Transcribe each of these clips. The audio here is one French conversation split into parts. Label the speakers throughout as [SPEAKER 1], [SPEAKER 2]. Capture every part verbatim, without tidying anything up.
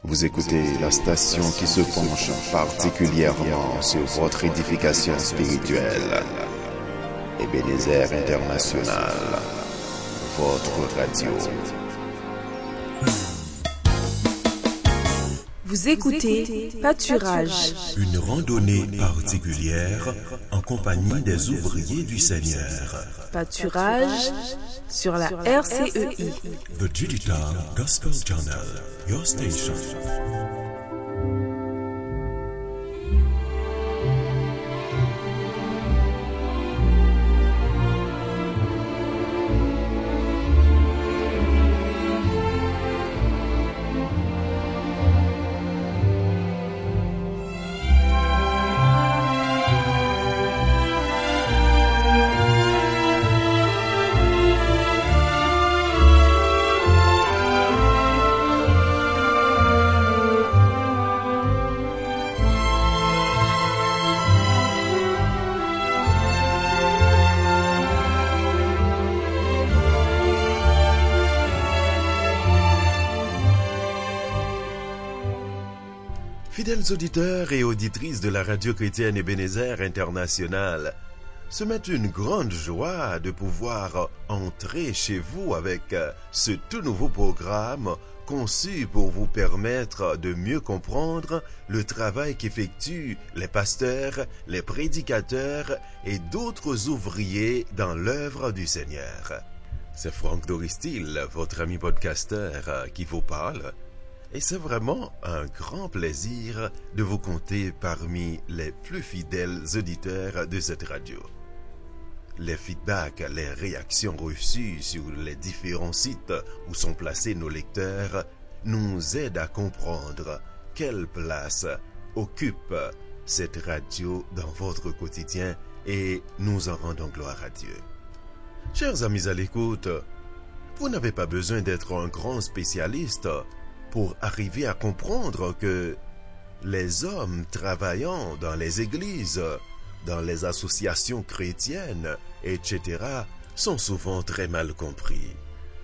[SPEAKER 1] Vous écoutez la station qui se penche particulièrement sur votre édification spirituelle. Ebenezer International, votre radio.
[SPEAKER 2] Vous écoutez Pâturage,
[SPEAKER 3] une randonnée particulière en compagnie des ouvriers du Seigneur.
[SPEAKER 2] Pâturage sur la R C E I.
[SPEAKER 3] The Digital Gospel Channel, your station. Fidèles auditeurs et auditrices de la radio chrétienne Ebenezer International, ce m'est une grande joie de pouvoir entrer chez vous avec ce tout nouveau programme conçu pour vous permettre de mieux comprendre le travail qu'effectuent les pasteurs, les prédicateurs et d'autres ouvriers dans l'œuvre du Seigneur. C'est Franck Doristil, votre ami podcasteur, qui vous parle. Et c'est vraiment un grand plaisir de vous compter parmi les plus fidèles auditeurs de cette radio. Les feedbacks, les réactions reçues sur les différents sites où sont placés nos lecteurs nous aident à comprendre quelle place occupe cette radio dans votre quotidien et nous en rendons gloire à Dieu. Chers amis à l'écoute, vous n'avez pas besoin d'être un grand spécialiste pour arriver à comprendre que les hommes travaillant dans les églises, dans les associations chrétiennes, et cetera, sont souvent très mal compris.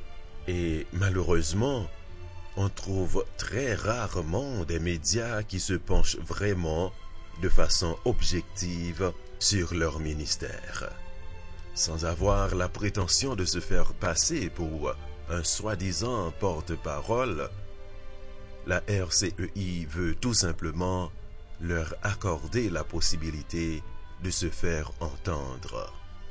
[SPEAKER 3] Et malheureusement, on trouve très rarement des médias qui se penchent vraiment de façon objective sur leur ministère. Sans avoir la prétention de se faire passer pour un soi-disant porte-parole, la R C E I veut tout simplement leur accorder la possibilité de se faire entendre.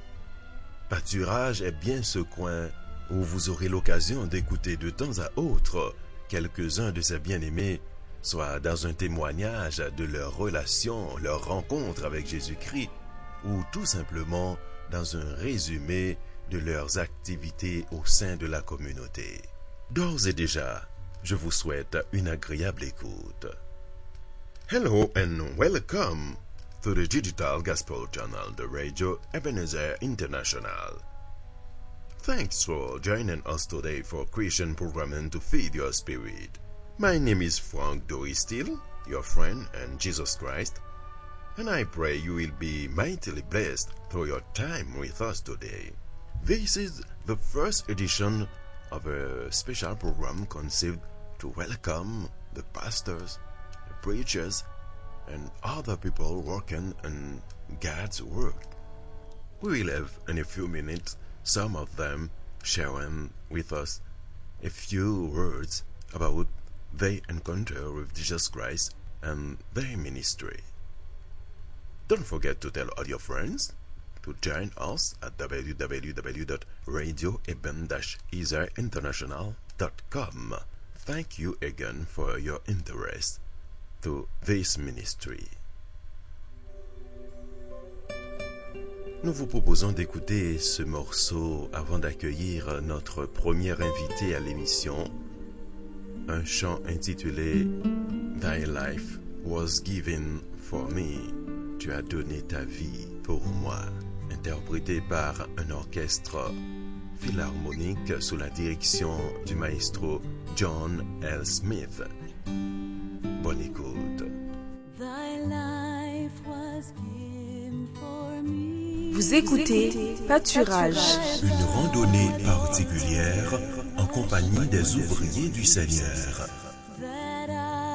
[SPEAKER 3] Pâturage est bien ce coin où vous aurez l'occasion d'écouter de temps à autre quelques-uns de ces bien-aimés, soit dans un témoignage de leur relation, leur rencontre avec Jésus-Christ, ou tout simplement dans un résumé de leurs activités au sein de la communauté. D'ores et déjà, je vous souhaite une agréable écoute. Hello and welcome to the Digital Gospel Channel, the Radio Ebenezer International. Thanks for joining us today for Christian programming to feed your spirit. My name is Franck Doristil, your friend and Jesus Christ, and I pray you will be mightily blessed through your time with us today. This is the first edition of a special program conceived to welcome the pastors, the preachers, and other people working on God's work. We will have in a few minutes some of them sharing with us a few words about their encounter with Jesus Christ and their ministry. Don't forget to tell all your friends to join us at w w w dot radio eben dash ezer international dot com. Thank you again for your interest to this ministry. Nous vous proposons d'écouter ce morceau avant d'accueillir notre premier invité à l'émission, un chant intitulé Thy life was given for me. Tu as donné ta vie pour moi, interprété par un orchestre philharmonique sous la direction du maestro John L. Smith. Bonne écoute.
[SPEAKER 2] Vous écoutez Pâturage,
[SPEAKER 3] une randonnée particulière en compagnie des ouvriers du Seigneur.
[SPEAKER 4] That I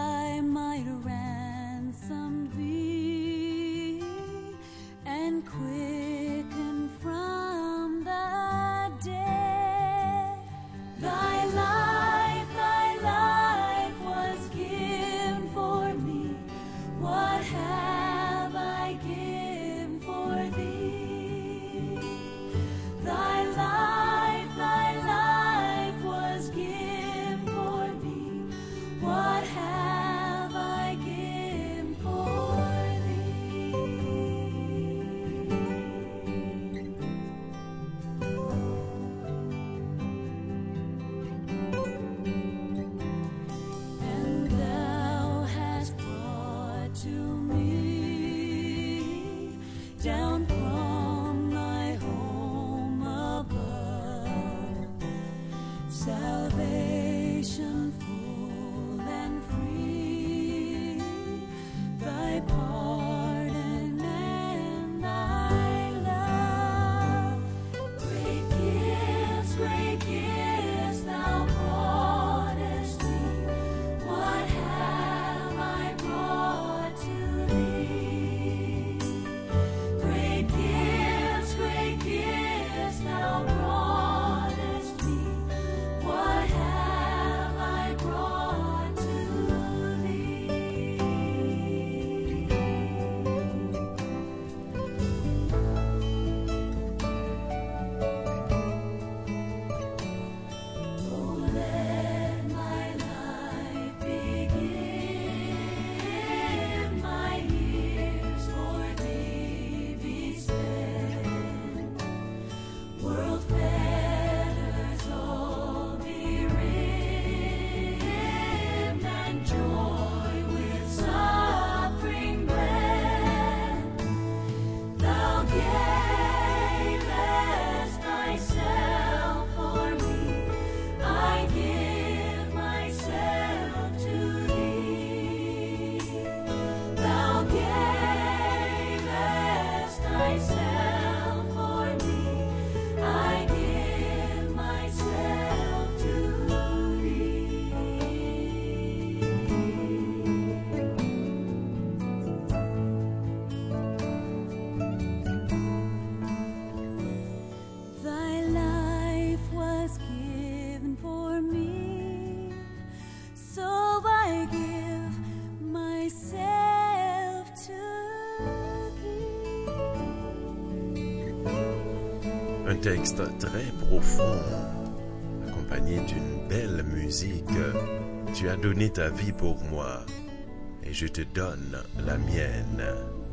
[SPEAKER 3] texte très profond, accompagné d'une belle musique. Tu as donné ta vie pour moi et je te donne la mienne.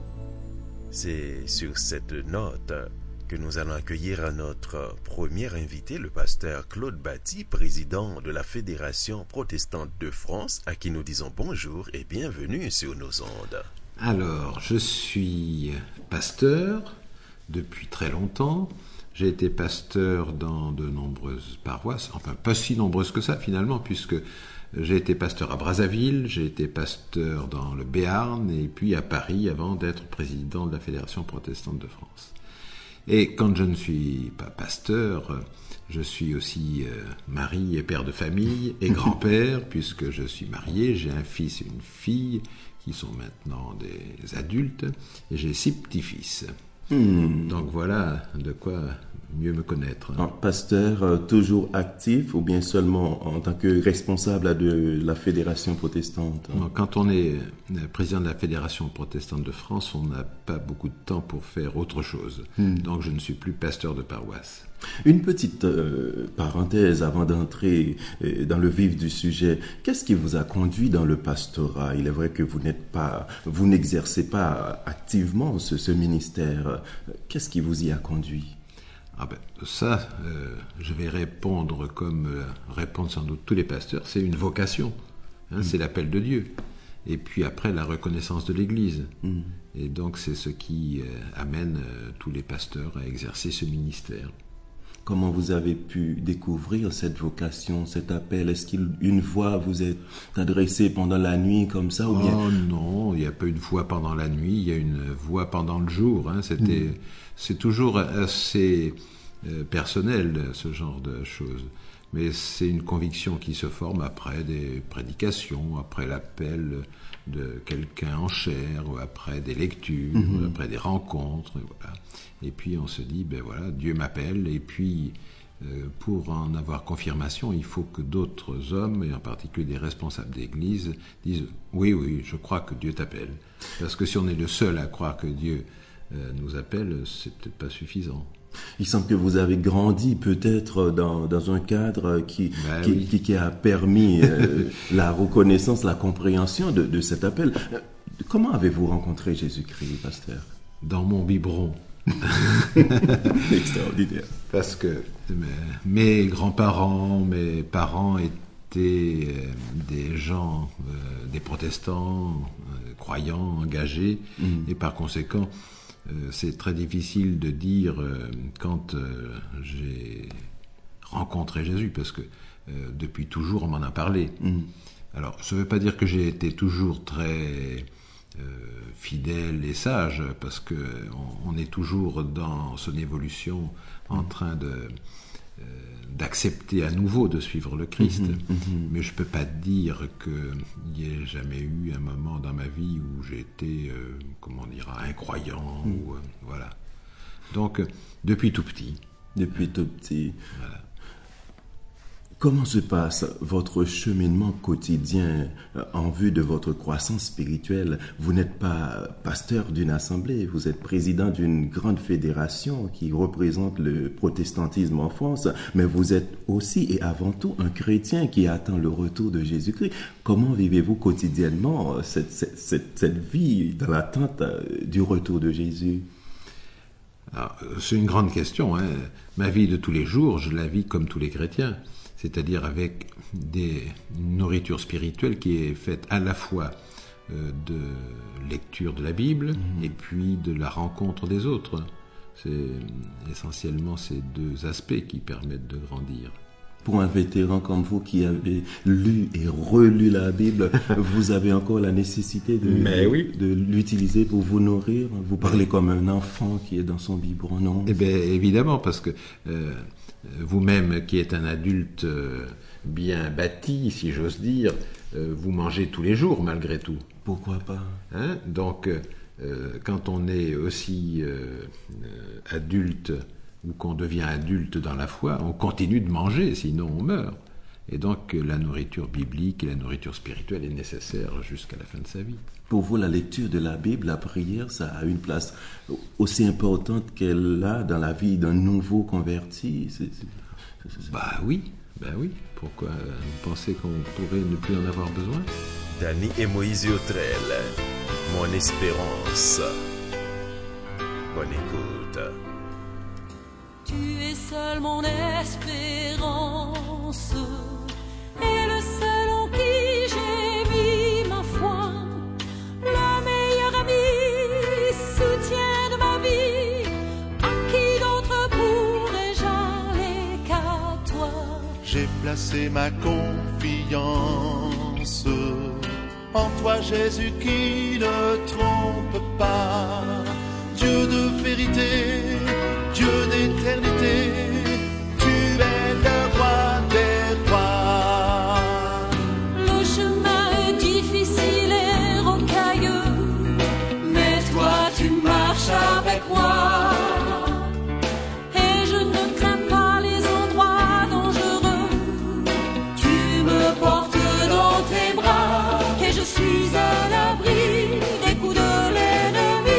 [SPEAKER 3] C'est sur cette note que nous allons accueillir notre premier invité, le pasteur Claude Batty, président de la Fédération protestante de France, à qui nous disons bonjour et bienvenue sur nos ondes.
[SPEAKER 4] Alors, je suis pasteur depuis très longtemps. J'ai été pasteur dans de nombreuses paroisses, enfin pas si nombreuses que ça finalement, puisque j'ai été pasteur à Brazzaville, j'ai été pasteur dans le Béarn et puis à Paris avant d'être président de la Fédération protestante de France. Et quand je ne suis pas pasteur, je suis aussi euh, mari et père de famille et grand-père, puisque je suis marié, j'ai un fils et une fille qui sont maintenant des adultes, et j'ai six petits-fils. Mmh. Donc voilà de quoi mieux me connaître.
[SPEAKER 5] Un pasteur euh, toujours actif ou bien seulement en tant que responsable de la Fédération protestante?
[SPEAKER 4] Non, quand on est président de la Fédération protestante de France, on n'a pas beaucoup de temps pour faire autre chose. Mmh. Donc je ne suis plus pasteur de paroisse.
[SPEAKER 5] Une petite euh, parenthèse avant d'entrer euh, dans le vif du sujet. Qu'est-ce qui vous a conduit dans le pastorat? Il est vrai que vous n'êtes pas, vous n'exercez pas activement ce, ce ministère. Qu'est-ce qui vous y a conduit?
[SPEAKER 4] Ah ben, ça, euh, je vais répondre comme euh, répondent sans doute tous les pasteurs, c'est une vocation, hein, mmh. c'est l'appel de Dieu. Et puis après, la reconnaissance de l'Église. Mmh. Et donc, c'est ce qui euh, amène euh, tous les pasteurs à exercer ce ministère.
[SPEAKER 5] Comment vous avez pu découvrir cette vocation, cet appel? Est-ce qu'une voix vous est adressée pendant la nuit comme ça ou bien...
[SPEAKER 4] Oh non, il n'y a pas une voix pendant la nuit, il y a une voix pendant le jour. Hein. C'était, mmh. C'est toujours assez euh, personnel, ce genre de choses. Mais c'est une conviction qui se forme après des prédications, après l'appel de quelqu'un en chair, ou après des lectures, mmh. ou après des rencontres. Et, voilà. Et puis on se dit, ben voilà, Dieu m'appelle. Et puis, euh, pour en avoir confirmation, il faut que d'autres hommes, et en particulier des responsables d'église, disent, oui, oui, je crois que Dieu t'appelle. Parce que si on est le seul à croire que Dieu euh, nous appelle, c'est peut-être pas suffisant.
[SPEAKER 5] Il semble que vous avez grandi peut-être dans, dans un cadre qui, ben qui, oui. qui, qui a permis euh, la reconnaissance, la compréhension de, de cet appel. Comment avez-vous rencontré Jésus-Christ, pasteur?
[SPEAKER 4] Dans mon biberon.
[SPEAKER 5] Extraordinaire.
[SPEAKER 4] Parce que mes, mes grands-parents, mes parents étaient euh, des gens, euh, des protestants, euh, croyants, engagés, mmh. et par conséquent, Euh, c'est très difficile de dire euh, quand euh, j'ai rencontré Jésus, parce que euh, depuis toujours on m'en a parlé. Mmh. Alors, ça ne veut pas dire que j'ai été toujours très euh, fidèle et sage, parce que on, on est toujours dans son évolution en mmh. train de euh, d'accepter à nouveau de suivre le Christ. Mmh, mmh. Mais je ne peux pas dire qu'il n'y ait jamais eu un moment dans ma vie où j'ai été, euh, comment dire, incroyant. Mmh. Ou, euh, voilà. Donc, euh, depuis tout petit.
[SPEAKER 5] Depuis tout petit.
[SPEAKER 4] Voilà.
[SPEAKER 5] Comment se passe votre cheminement quotidien en vue de votre croissance spirituelle? Vous n'êtes pas pasteur d'une assemblée, vous êtes président d'une grande fédération qui représente le protestantisme en France, mais vous êtes aussi et avant tout un chrétien qui attend le retour de Jésus-Christ. Comment vivez-vous quotidiennement cette, cette, cette, cette vie dans l'attente du retour de Jésus?
[SPEAKER 4] Alors, c'est une grande question. Hein. Ma vie de tous les jours, je la vis comme tous les chrétiens. C'est-à-dire avec des, une nourriture spirituelle qui est faite à la fois euh, de lecture de la Bible mmh. et puis de la rencontre des autres. C'est essentiellement ces deux aspects qui permettent de grandir.
[SPEAKER 5] Pour un vétéran comme vous qui avez lu et relu la Bible, vous avez encore la nécessité de,
[SPEAKER 4] Mais oui.
[SPEAKER 5] de l'utiliser pour vous nourrir. Vous parlez comme un enfant qui est dans son biberon, non?
[SPEAKER 4] Eh bien, évidemment, parce que euh, vous-même qui êtes un adulte euh, bien bâti, si j'ose dire, euh, vous mangez tous les jours malgré tout.
[SPEAKER 5] Pourquoi pas?
[SPEAKER 4] Hein? Donc, euh, quand on est aussi euh, euh, adulte ou qu'on devient adulte dans la foi, on continue de manger, sinon on meurt. Et donc la nourriture biblique et la nourriture spirituelle est nécessaire jusqu'à la fin de sa vie.
[SPEAKER 5] Pour vous, la lecture de la Bible, la prière, ça a une place aussi importante qu'elle a dans la vie d'un nouveau converti. C'est, c'est, c'est, c'est...
[SPEAKER 4] Bah oui, bah oui. Pourquoi vous pensez qu'on pourrait ne plus en avoir besoin?
[SPEAKER 3] Dany et Moïse Yotrel, mon espérance. Bonne écoute.
[SPEAKER 6] Tu es seul mon espérance, et le seul en qui j'ai mis ma foi, le meilleur ami, soutien de ma vie. À qui d'autre pourrais-je aller qu'à toi?
[SPEAKER 7] J'ai placé ma confiance en toi, Jésus, qui ne trompe pas. Dieu de vérité, Dieu d'éternité, tu es le roi des rois.
[SPEAKER 6] Le chemin est difficile et rocailleux, mais toi tu marches avec moi. Et je ne crains pas les endroits dangereux, tu me portes dans tes bras, et je suis à l'abri des coups de l'ennemi.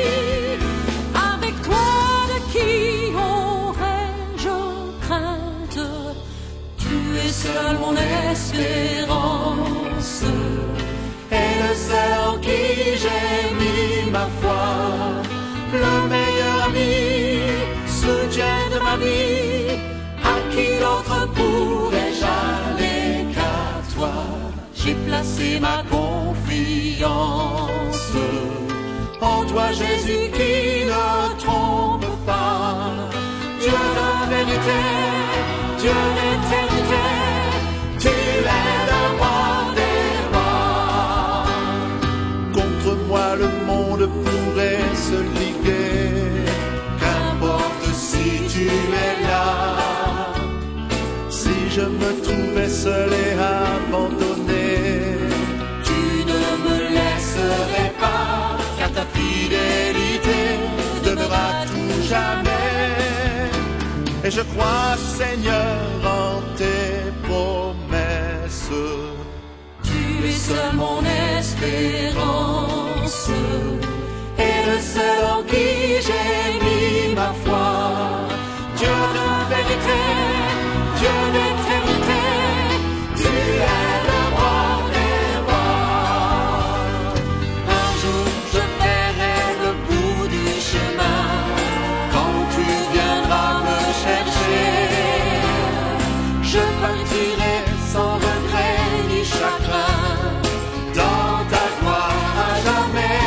[SPEAKER 6] Seul mon espérance, et le seul en qui j'ai mis ma foi, le meilleur ami, soutien de ma vie. À qui d'autre pourrais-je aller qu'à toi? J'ai placé ma confiance en toi, Jésus, qui ne trompe pas. Dieu de vérité, Dieu d'éternité, tu es le roi des rois.
[SPEAKER 7] Contre moi le monde pourrait se liguer, qu'importe si tu es là. Si je me trouvais seul et abandonné,
[SPEAKER 6] tu ne me laisserais pas, car ta fidélité demeurera tout jamais.
[SPEAKER 7] Et je crois, Seigneur, en tes promesses.
[SPEAKER 6] Tu es seul mon espérance, et le seul en qui j'ai mis ma foi. Dieu de vérité, Dieu d'éternité, tu es le roi des rois. Un jour je verrai le bout du chemin, quand tu viendras me chercher. Je partirai sans regret ni chagrin, dans ta gloire à jamais.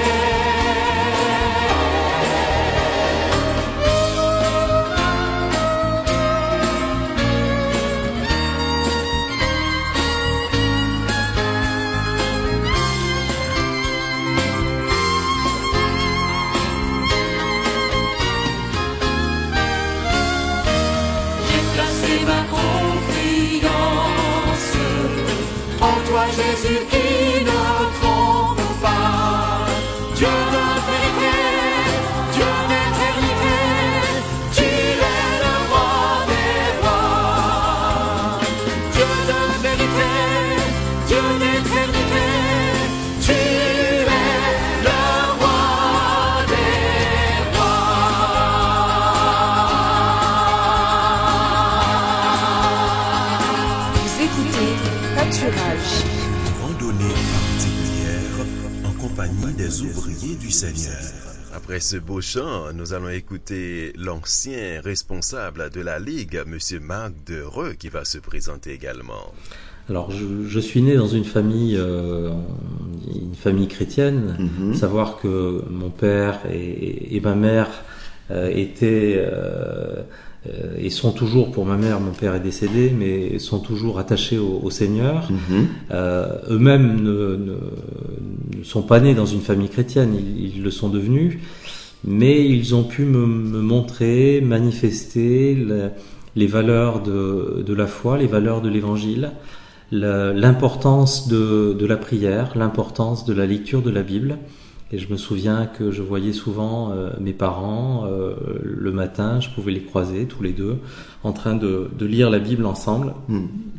[SPEAKER 6] J'ai placé ma confiance en toi, Jésus, qui ne trompe pas. Dieu de vérité, Dieu d'éternité, tu es le roi des rois. Dieu de vérité, Dieu d'éternité, tu es le roi des rois.
[SPEAKER 2] Vous écoutez Pâturage.
[SPEAKER 3] Randonnée particulière en compagnie des ouvriers du Seigneur. Après ce beau chant, nous allons écouter l'ancien responsable de la Ligue, M. Marc Dereux, qui va se présenter également.
[SPEAKER 8] Alors, je, je suis né dans une famille, euh, une famille chrétienne.
[SPEAKER 5] Mhm.
[SPEAKER 8] Savoir que mon père et, et ma mère euh, étaient euh, euh, et sont toujours, pour ma mère, mon père est décédé, mais sont toujours attachés au, au Seigneur.
[SPEAKER 5] Mhm.
[SPEAKER 8] Euh, eux-mêmes ne, ne, ne sont pas nés dans une famille chrétienne, ils, ils le sont devenus, mais ils ont pu me, me montrer, manifester le, les valeurs de, de la foi, les valeurs de l'Évangile, la, l'importance de, de la prière, l'importance de la lecture de la Bible. Et je me souviens que je voyais souvent euh, mes parents euh, le matin, je pouvais les croiser tous les deux en train de, de lire la Bible ensemble.
[SPEAKER 5] Mm.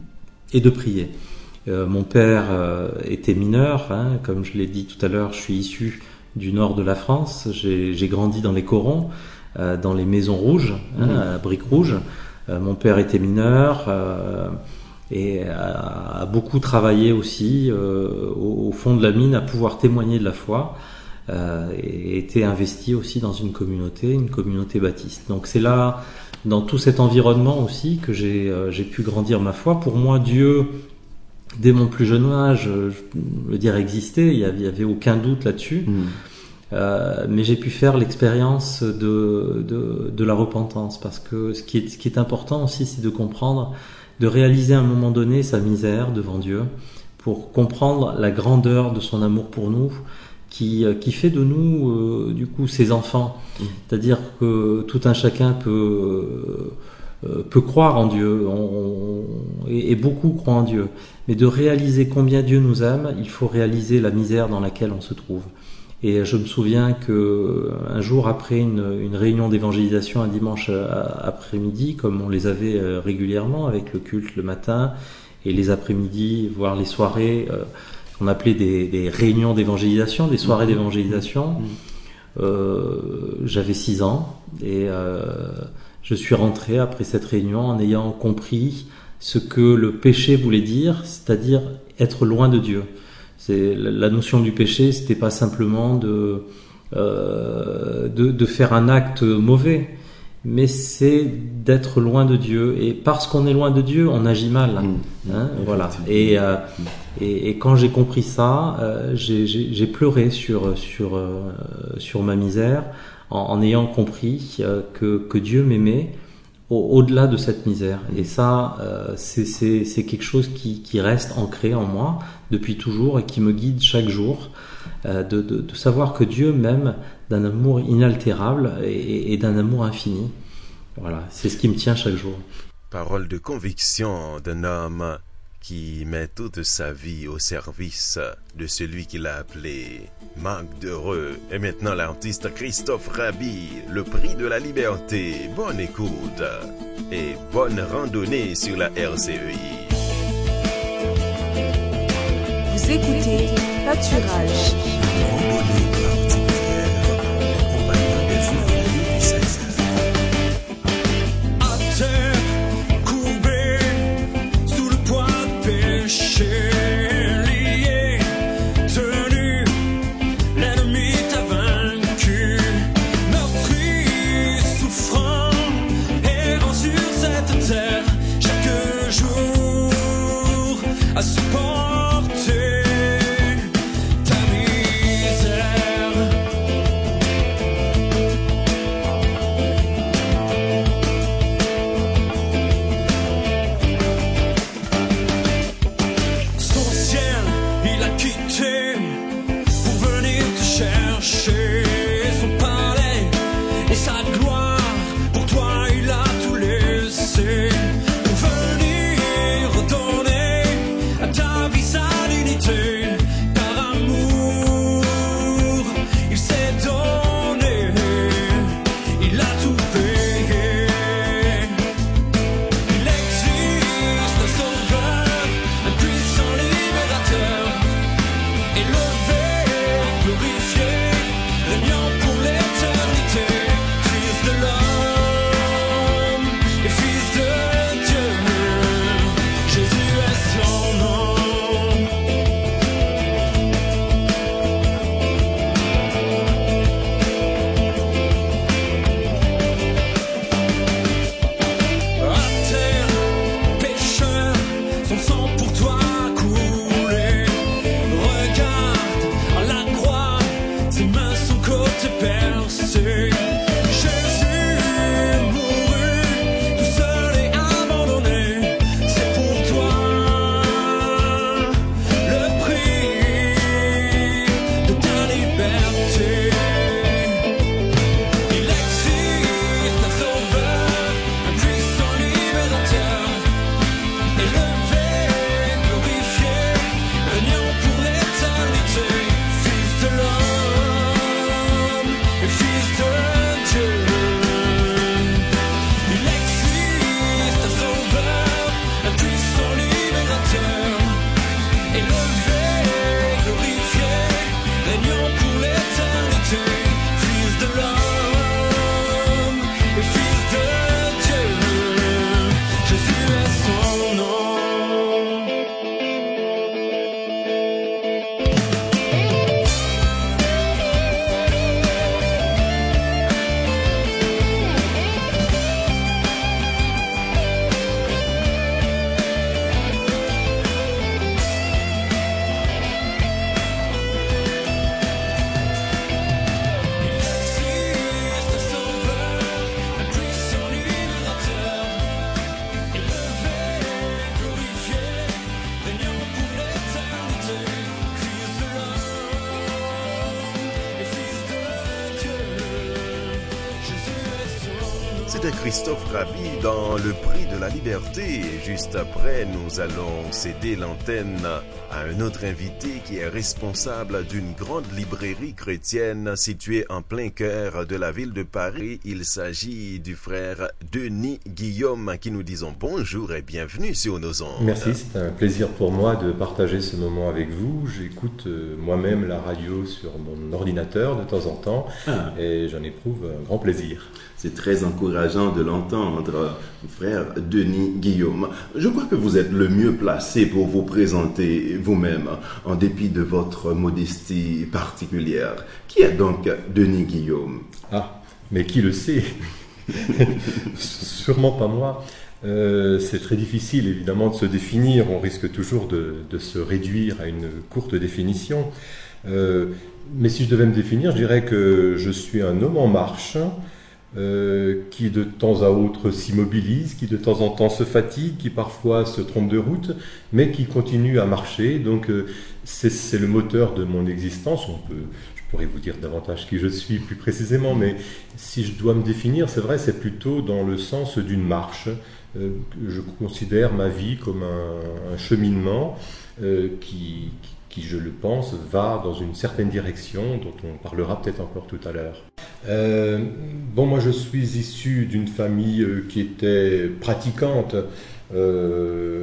[SPEAKER 8] et de prier. Euh, mon père euh, était mineur, hein, comme je l'ai dit tout à l'heure, je suis issu du nord de la France, j'ai, j'ai grandi dans les corons, euh, dans les maisons rouges, hein, mmh. à briques rouges. Euh, mon père était mineur euh, et a, a beaucoup travaillé aussi euh, au, au fond de la mine à pouvoir témoigner de la foi. Euh, et était investi aussi dans une communauté, une communauté baptiste. Donc c'est là, dans tout cet environnement aussi, que j'ai, euh, j'ai pu grandir ma foi. Pour moi, Dieu, dès mon plus jeune âge, je veux dire, existait, il n'y avait, avait aucun doute là-dessus. Mmh. Euh, mais j'ai pu faire l'expérience de, de, de la repentance, parce que ce qui est, ce qui est important aussi, c'est de comprendre, de réaliser à un moment donné sa misère devant Dieu, pour comprendre la grandeur de son amour pour nous, qui, qui fait de nous, euh, du coup, ses enfants. Mmh. C'est-à-dire que tout un chacun peut, euh, peut croire en Dieu, on, on, et, et beaucoup croient en Dieu. Mais de réaliser combien Dieu nous aime, il faut réaliser la misère dans laquelle on se trouve. Et je me souviens que un jour après une, une réunion d'évangélisation, un dimanche après-midi, comme on les avait régulièrement avec le culte le matin, et les après-midi, voire les soirées, euh, on appelait des, des réunions d'évangélisation, des soirées d'évangélisation. Euh, j'avais six ans et euh, je suis rentré après cette réunion en ayant compris ce que le péché voulait dire, c'est-à-dire être loin de Dieu. C'est, la notion du péché, c'était pas simplement de, euh, de, de faire un acte mauvais, mais c'est d'être loin de Dieu. Et parce qu'on est loin de Dieu, on agit mal. Mmh, hein, mmh, voilà. Et, euh, et, et quand j'ai compris ça, euh, j'ai, j'ai, j'ai pleuré sur, sur, euh, sur ma misère, en, en ayant compris euh, que, que Dieu m'aimait au, au-delà de cette misère. Et ça, euh, c'est, c'est, c'est quelque chose qui, qui reste ancré en moi depuis toujours et qui me guide chaque jour, euh, de, de, de savoir que Dieu m'aime d'un amour inaltérable et, et d'un amour infini. Voilà, c'est ce qui me tient chaque jour.
[SPEAKER 3] Parole de conviction d'un homme qui met toute sa vie au service de celui qu'il a appelé Marc Dereau. Et maintenant l'artiste Christophe Rabhi, le prix de la liberté. Bonne écoute et bonne randonnée sur la R C E I.
[SPEAKER 2] Vous écoutez Pâturage.
[SPEAKER 6] À supporter ta misère. Son ciel, il a quitté pour venir te chercher. Son palais et sa gloire, pour toi il a tout laissé. Par amour, il s'est donné, il a tout payé. Il existe un sauveur, un puissant libérateur, élevé, glorifié, régnant pour l'éternité. Fils de l'homme et fils de Dieu, Jésus est son nom. Son sang pour toi coulé. Regarde
[SPEAKER 3] c'était Christophe Rabhi dans Le Prix de la Liberté. Et juste après, nous allons céder l'antenne à un autre invité qui est responsable d'une grande librairie chrétienne située en plein cœur de la ville de Paris. Il s'agit du frère Denis Guillaume, à qui nous disons bonjour et bienvenue sur nos ondes.
[SPEAKER 9] Merci, c'est un plaisir pour moi de partager ce moment avec vous. J'écoute euh, moi-même la radio sur mon ordinateur de temps en temps ah. et j'en éprouve un grand plaisir.
[SPEAKER 5] C'est très encourageant de l'entendre, frère Denis Guillaume. Je crois que vous êtes le mieux placé pour vous présenter vous-même, en dépit de votre modestie particulière. Qui est donc Denis Guillaume?
[SPEAKER 9] Ah, mais qui le sait? Sûrement pas moi. Euh, c'est très difficile évidemment de se définir, on risque toujours de, de se réduire à une courte définition. Euh, mais si je devais me définir, je dirais que je suis un homme en marche, Euh, qui de temps à autre s'immobilise, qui de temps en temps se fatigue, qui parfois se trompe de route, mais qui continue à marcher. Donc euh, c'est, c'est le moteur de mon existence. On peut, je pourrais vous dire davantage qui je suis plus précisément, mais si je dois me définir, c'est vrai, c'est plutôt dans le sens d'une marche. Euh, je considère ma vie comme un, un cheminement euh, qui, qui, je le pense, va dans une certaine direction dont on parlera peut-être encore tout à l'heure. Euh, bon, moi je suis issu d'une famille euh, qui était pratiquante euh,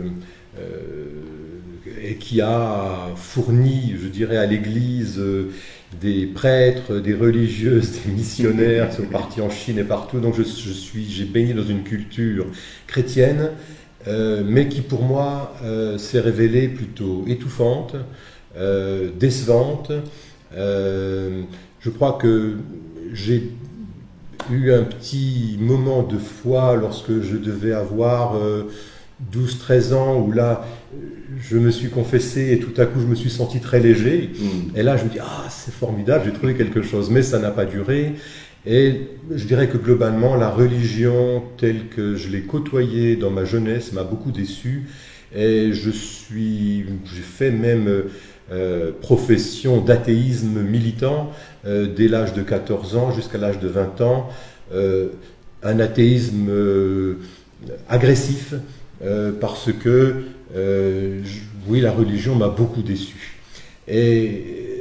[SPEAKER 9] euh, et qui a fourni, je dirais, à l'église euh, des prêtres, des religieuses, des missionnaires qui sont partis en Chine et partout. Donc je, je suis, j'ai baigné dans une culture chrétienne, euh, mais qui pour moi euh, s'est révélée plutôt étouffante, euh, décevante. Euh, je crois que j'ai eu un petit moment de foi lorsque je devais avoir euh, douze treize ans, où là, je me suis confessé et tout à coup, je me suis senti très léger. Mmh. Et là, je me dis, ah, c'est formidable, j'ai trouvé quelque chose. Mais ça n'a pas duré. Et je dirais que globalement, la religion telle que je l'ai côtoyée dans ma jeunesse m'a beaucoup déçu. Et je suis, j'ai fait même euh, profession d'athéisme militant euh, dès l'âge de quatorze ans jusqu'à l'âge de vingt ans. Euh, un athéisme euh, agressif euh, parce que euh, je, oui, la religion m'a beaucoup déçu. Et,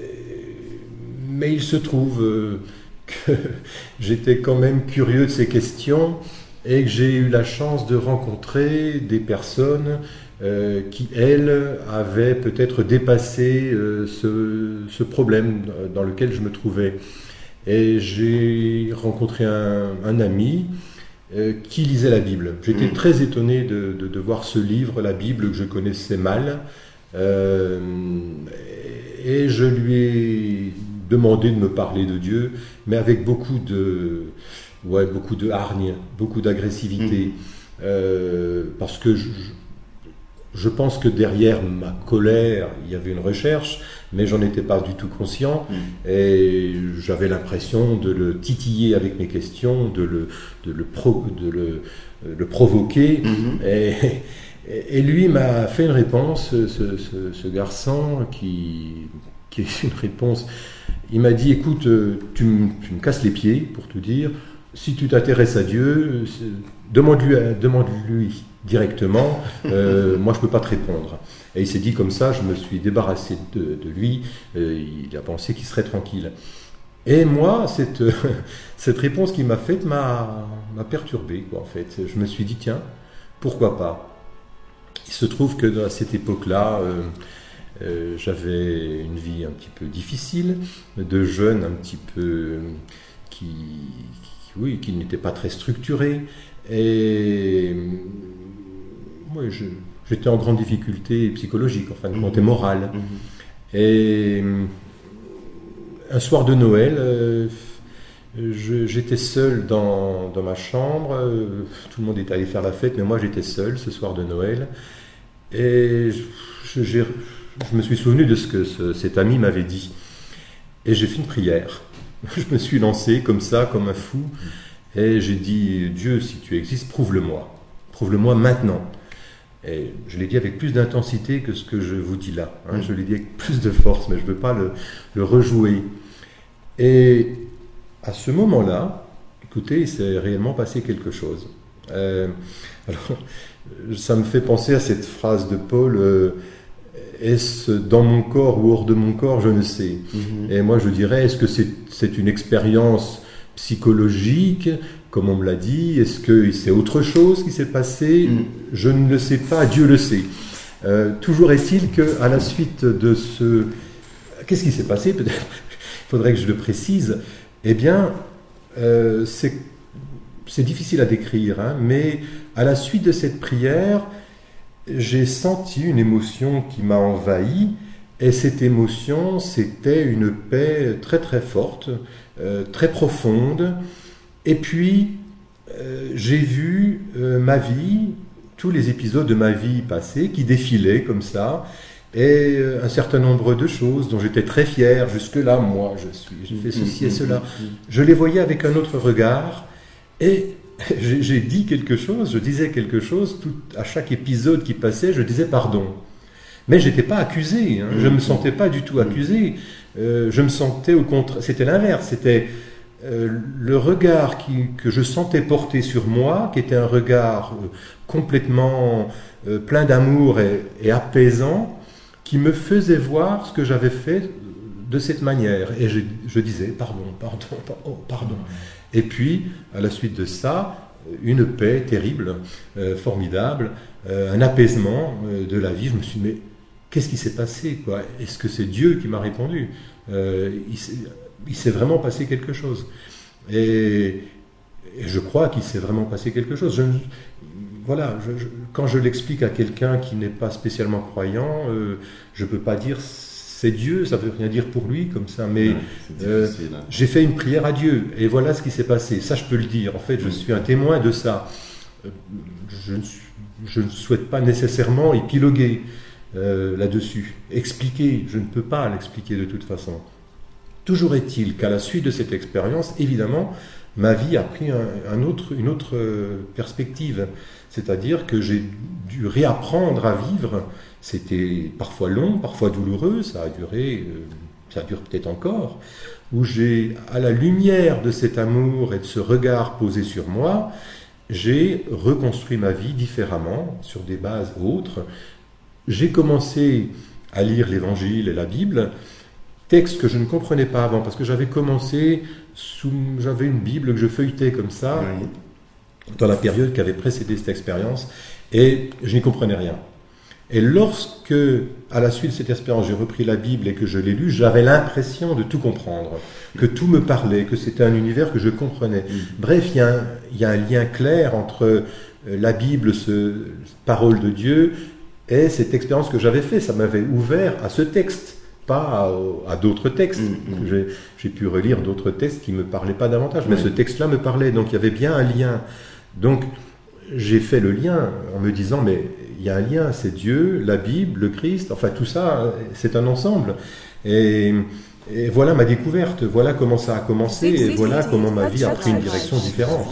[SPEAKER 9] mais il se trouve euh, que j'étais quand même curieux de ces questions et que j'ai eu la chance de rencontrer des personnes euh, qui, elles, avaient peut-être dépassé euh, ce, ce problème dans lequel je me trouvais. Et j'ai rencontré un, un ami euh, qui lisait la Bible. J'étais mmh. très étonné de, de, de voir ce livre, la Bible, que je connaissais mal. Euh, et je lui ai demandé de me parler de Dieu, mais avec beaucoup de, ouais, beaucoup de hargne, beaucoup d'agressivité. Mmh. Euh, parce que je, je pense que derrière ma colère, il y avait une recherche, mais j'en étais pas du tout conscient. Mmh. Et j'avais l'impression de le titiller avec mes questions, de le, de le, pro, de le, le provoquer. Mmh. Et, et lui m'a fait une réponse, ce, ce, ce garçon, qui, qui est une réponse. Il m'a dit, écoute, tu, m, tu me casses les pieds, pour tout dire. Si tu t'intéresses à Dieu, demande-lui, demande-lui directement. Euh, moi, je ne peux pas te répondre. Et il s'est dit comme ça, je me suis débarrassé de, de lui. Euh, il a pensé qu'il serait tranquille. Et moi, cette, cette réponse qu'il m'a faite m'a, m'a perturbé, quoi, en fait. Je me suis dit, tiens, pourquoi pas? Il se trouve que à cette époque-là, euh, euh, j'avais une vie un petit peu difficile, de jeune un petit peu qui, qui oui, qui n'était pas très structuré, et ouais, je, j'étais en grande difficulté psychologique, en fin de compte, et morale. Mmh. Et un soir de Noël, euh, je, j'étais seul dans, dans ma chambre, euh, tout le monde était allé faire la fête, mais moi j'étais seul ce soir de Noël, et je, j'ai, je me suis souvenu de ce que ce, cet ami m'avait dit, et j'ai fait une prière. Je me suis lancé comme ça, comme un fou, et j'ai dit, Dieu, si tu existes, prouve-le-moi, prouve-le-moi maintenant. Et je l'ai dit avec plus d'intensité que ce que je vous dis là, hein. Je l'ai dit avec plus de force, mais je ne veux pas le, le rejouer. Et à ce moment-là, écoutez, il s'est réellement passé quelque chose. Euh, alors, ça me fait penser à cette phrase de Paul, euh, est-ce dans mon corps ou hors de mon corps, je ne sais. Mm-hmm. Et moi je dirais, est-ce que c'est, c'est une expérience psychologique, comme on me l'a dit, est-ce que c'est autre chose qui s'est passé? Mm. Je ne le sais pas, Dieu le sait. Euh, toujours est-il qu'à la suite de ce... Qu'est-ce qui s'est passé? Peut-être il faudrait que je le précise. Eh bien, euh, c'est, c'est difficile à décrire, hein, mais à la suite de cette prière, j'ai senti une émotion qui m'a envahi, et cette émotion, c'était une paix très très forte, euh, très profonde. Et puis, euh, j'ai vu euh, ma vie, tous les épisodes de ma vie passée qui défilaient comme ça, et euh, un certain nombre de choses dont j'étais très fier. Jusque-là, moi, je suis, j'ai fait ceci et cela. Je les voyais avec un autre regard, et j'ai, j'ai dit quelque chose, je disais quelque chose, tout, à chaque épisode qui passait, je disais pardon. Mais je n'étais pas accusé, hein, je ne me sentais pas du tout accusé, euh, je me sentais au contraire, c'était l'inverse, c'était... Euh, le regard qui, que je sentais porter sur moi, qui était un regard euh, complètement euh, plein d'amour et, et apaisant, qui me faisait voir ce que j'avais fait de cette manière. Et je, je disais pardon, pardon, pardon, pardon. Et puis, à la suite de ça, une paix terrible, euh, formidable, euh, un apaisement euh, de la vie. Je me suis dit, mais qu'est-ce qui s'est passé, quoi? Est-ce que c'est Dieu qui m'a répondu? euh, il s'est, il s'est vraiment passé quelque chose. Et, et je crois qu'il s'est vraiment passé quelque chose. Je, voilà, je, je, quand je l'explique à quelqu'un qui n'est pas spécialement croyant, euh, je ne peux pas dire c'est Dieu, ça ne veut rien dire pour lui comme ça, mais ouais, euh, hein. J'ai fait une prière à Dieu, et voilà ce qui s'est passé. Ça, je peux le dire. En fait, je suis un témoin de ça. Je ne, je ne souhaite pas nécessairement épiloguer euh, là-dessus, expliquer. Je ne peux pas l'expliquer de toute façon. Toujours est-il qu'à la suite de cette expérience, évidemment, ma vie a pris un, un autre, une autre perspective. C'est-à-dire que j'ai dû réapprendre à vivre. C'était parfois long, parfois douloureux, ça a duré, ça dure peut-être encore, où j'ai, à la lumière de cet amour et de ce regard posé sur moi, j'ai reconstruit ma vie différemment, sur des bases autres. J'ai commencé à lire l'Évangile et la Bible, texte que je ne comprenais pas avant, parce que j'avais commencé, sous, j'avais une Bible que je feuilletais comme ça, oui, dans la période qui avait précédé cette expérience, et je n'y comprenais rien. Et lorsque, à la suite de cette expérience, j'ai repris la Bible et que je l'ai lue, j'avais l'impression de tout comprendre, que tout me parlait, que c'était un univers que je comprenais. Mmh. Bref, il y, a un, il y a un lien clair entre la Bible, ce parole de Dieu, et cette expérience que j'avais faite. Ça m'avait ouvert à ce texte, pas à, à d'autres textes. Mmh. J'ai, j'ai pu relire d'autres textes qui ne me parlaient pas davantage, mais mmh. ce texte-là me parlait, donc il y avait bien un lien. Donc, j'ai fait le lien en me disant, mais il y a un lien, c'est Dieu, la Bible, le Christ, enfin tout ça, c'est un ensemble. Et, et voilà ma découverte, voilà comment ça a commencé, et voilà comment ma vie a pris une direction différente.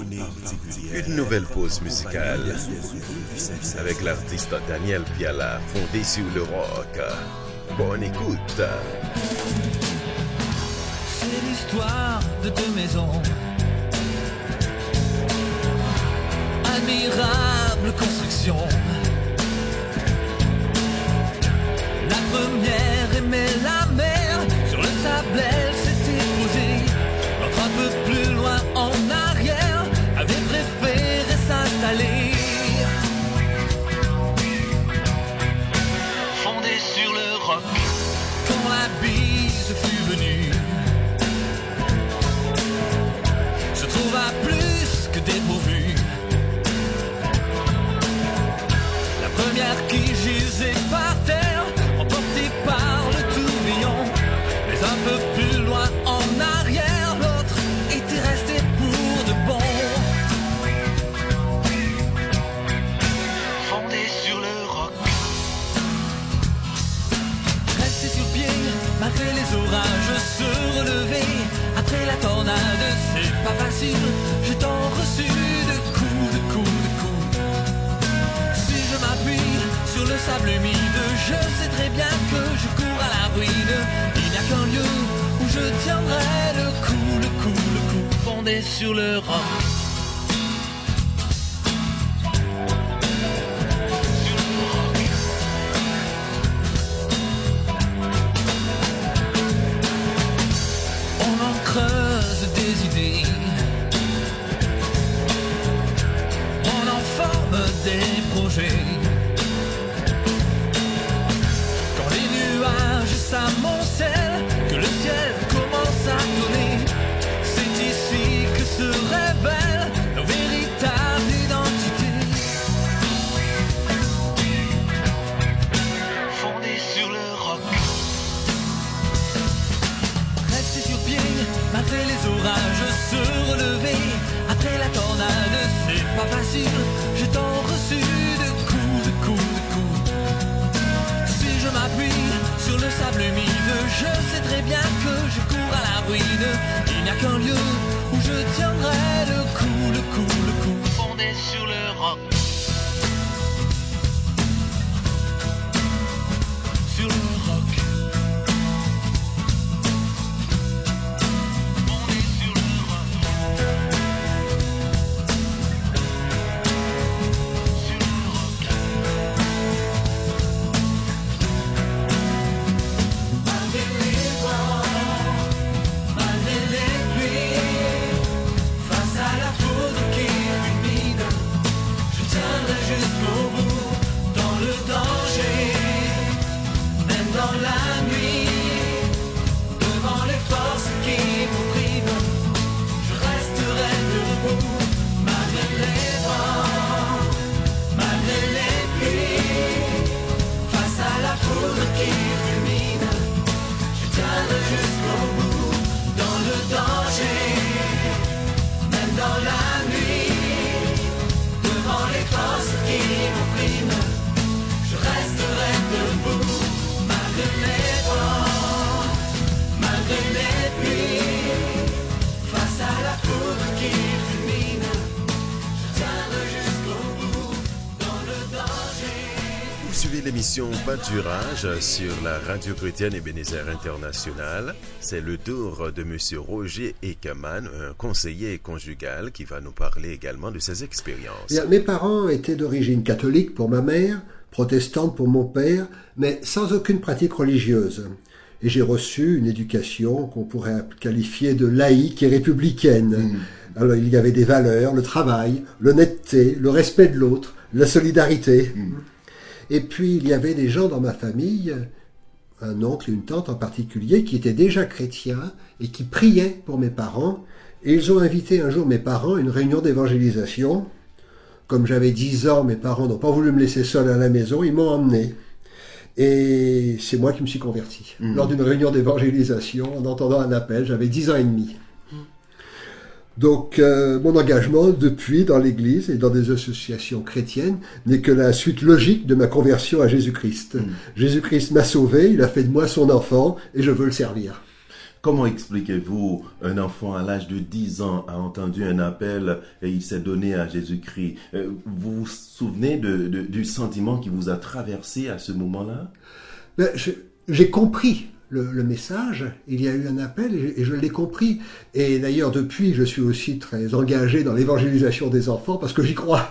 [SPEAKER 3] Une nouvelle pause musicale avec l'artiste Daniel Piala, fondé sur le rock. Bonne écoute.
[SPEAKER 10] C'est l'histoire de deux maisons. Admirable construction. La première aimait la mer. Sur le sable elle s'était posée. L'autre un peu plus loin en arrière avait préféré s'installer. Fondée sur le roc. Quand la bise fut venue, se trouva plus que dépourvue. La première qui gisait par terre, emportée par le tourbillon. Mais un peu plus loin en arrière, l'autre était restée pour de bon. Fondée sur le roc. Rester sur pied, malgré les orages, se relever. Après la tornade, c'est pas facile. J'ai tant reçu de coups, de coups, de coups. Je m'appuie sur le sable humide, je sais très bien que je cours à la ruine. Il n'y a qu'un lieu où je tiendrai le coup, le coup, le coup fondé fondé sur le roc. On en creuse des idées, on en forme des projets. Quand les nuages s'amoncellent, que le ciel commence à donner, c'est ici que se révèle nos véritables identités. Fondées sur le roc. Rester sur pied, malgré les orages, se relever après la tornade, c'est pas facile. J'ai tant reçu de coups, de coups, de coups. Si je m'appuie sur le sable humide, je sais très bien que je cours à la ruine. Il n'y a qu'un lieu où je tiendrai le coup, le coup, le coup. Fondé sur le roc. Sur le roc. Fondé sur le roc. Sur le roc. Malgré les vents, malgré les pluies, face à la foudre qui fulmine, je tiendrai jusqu'au bout, dans le danger, même dans la nuit, devant les forces qui m'oppriment, je resterai debout, malgré les vents, malgré les pluies, face à la foudre qui fulmine, je tiendrai jusqu'au bout, dans le danger, même dans la nuit, devant les forces qui m'oppriment, je resterai debout, malgré les vents, malgré les pluies, face à la foudre qui fulmine, je tiendrai jusqu'au bout, dans le danger.
[SPEAKER 3] Vous suivez l'émission Pâturage sur la radio chrétienne Ebenezer International. C'est le tour de M. Roger Ekaman, un conseiller conjugal qui va nous parler également de ses expériences.
[SPEAKER 11] Bien, mes parents étaient d'origine catholique pour ma mère, protestante pour mon père, mais sans aucune pratique religieuse. Et j'ai reçu une éducation qu'on pourrait qualifier de laïque et républicaine. Alors il y avait des valeurs, le travail, l'honnêteté, le respect de l'autre, la solidarité. Et puis il y avait des gens dans ma famille, un oncle et une tante en particulier, qui étaient déjà chrétiens et qui priaient pour mes parents. Et ils ont invité un jour mes parents à une réunion d'évangélisation. Comme j'avais dix ans, mes parents n'ont pas voulu me laisser seul à la maison, ils m'ont emmené. Et c'est moi qui me suis converti. Mmh. Lors d'une réunion d'évangélisation, en entendant un appel, j'avais dix ans et demi. Donc, euh, mon engagement depuis dans l'Église et dans des associations chrétiennes n'est que la suite logique de ma conversion à Jésus-Christ. Mmh. Jésus-Christ m'a sauvé, il a fait de moi son enfant et je veux le servir.
[SPEAKER 5] Comment expliquez-vous un enfant à l'âge de dix ans a entendu un appel et il s'est donné à Jésus-Christ? Vous vous souvenez de, de, du sentiment qui vous a traversé à ce moment-là?
[SPEAKER 11] Ben, je, j'ai compris le, le message, il y a eu un appel et, et je l'ai compris. Et d'ailleurs, depuis, je suis aussi très engagé dans l'évangélisation des enfants parce que j'y crois.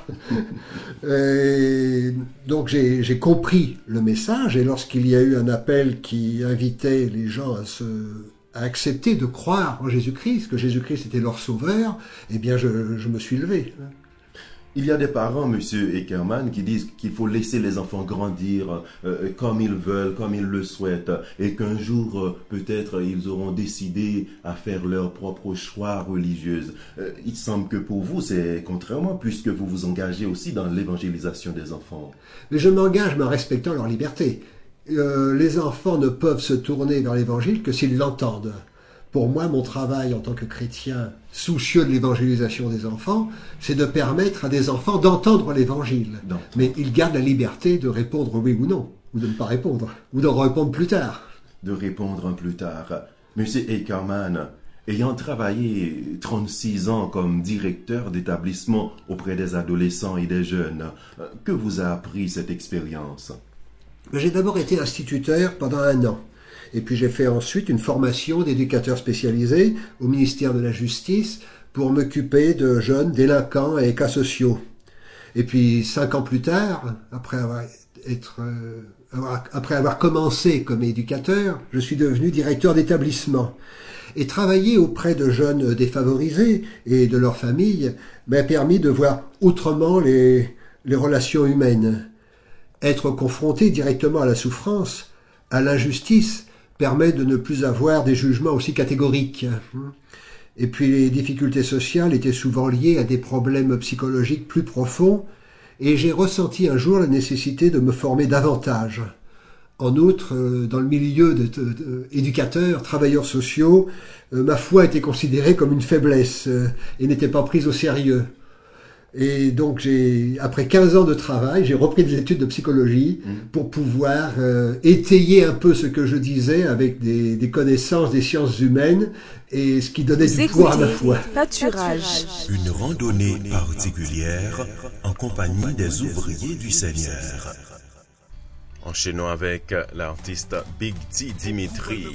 [SPEAKER 11] Et donc j'ai, j'ai compris le message et lorsqu'il y a eu un appel qui invitait les gens à se... à accepter de croire en Jésus-Christ, que Jésus-Christ était leur sauveur, eh bien je, je me suis levé.
[SPEAKER 5] Il y a des parents, monsieur Ekaman, qui disent qu'il faut laisser les enfants grandir euh, comme ils veulent, comme ils le souhaitent, et qu'un jour, euh, peut-être, ils auront décidé à faire leur propre choix religieux. Euh, il semble que pour vous, c'est contrairement, puisque vous vous engagez aussi dans l'évangélisation des enfants.
[SPEAKER 11] Mais je m'engage, mais en respectant leur liberté. Euh, les enfants ne peuvent se tourner vers l'évangile que s'ils l'entendent. Pour moi, mon travail en tant que chrétien soucieux de l'évangélisation des enfants, c'est de permettre à des enfants d'entendre l'évangile. Non. Mais ils gardent la liberté de répondre oui ou non, ou de ne pas répondre, ou d'en répondre plus tard.
[SPEAKER 5] De répondre plus tard. Monsieur Ekaman, ayant travaillé trente-six ans comme directeur d'établissement auprès des adolescents et des jeunes, que vous a appris cette expérience?
[SPEAKER 11] J'ai d'abord été instituteur pendant un an. Et puis j'ai fait ensuite une formation d'éducateur spécialisé au ministère de la Justice pour m'occuper de jeunes délinquants et cas sociaux. Et puis cinq ans plus tard, après avoir, être, euh, avoir, après avoir commencé comme éducateur, je suis devenu directeur d'établissement. Et travailler auprès de jeunes défavorisés et de leurs familles m'a permis de voir autrement les, les relations humaines. Être confronté directement à la souffrance, à l'injustice, permet de ne plus avoir des jugements aussi catégoriques. Et puis les difficultés sociales étaient souvent liées à des problèmes psychologiques plus profonds, et j'ai ressenti un jour la nécessité de me former davantage. En outre, dans le milieu d'éducateurs, travailleurs sociaux, ma foi était considérée comme une faiblesse et n'était pas prise au sérieux. Et donc, j'ai, après quinze ans de travail, j'ai repris des études de psychologie pour pouvoir euh, étayer un peu ce que je disais avec des, des connaissances des sciences humaines et ce qui donnait
[SPEAKER 2] Vous
[SPEAKER 11] du poids à ma
[SPEAKER 2] écoutez
[SPEAKER 11] foi.
[SPEAKER 2] Pâturage.
[SPEAKER 3] Une randonnée particulière en compagnie des ouvriers du Seigneur. Enchaînons avec l'artiste Big T Dimitri.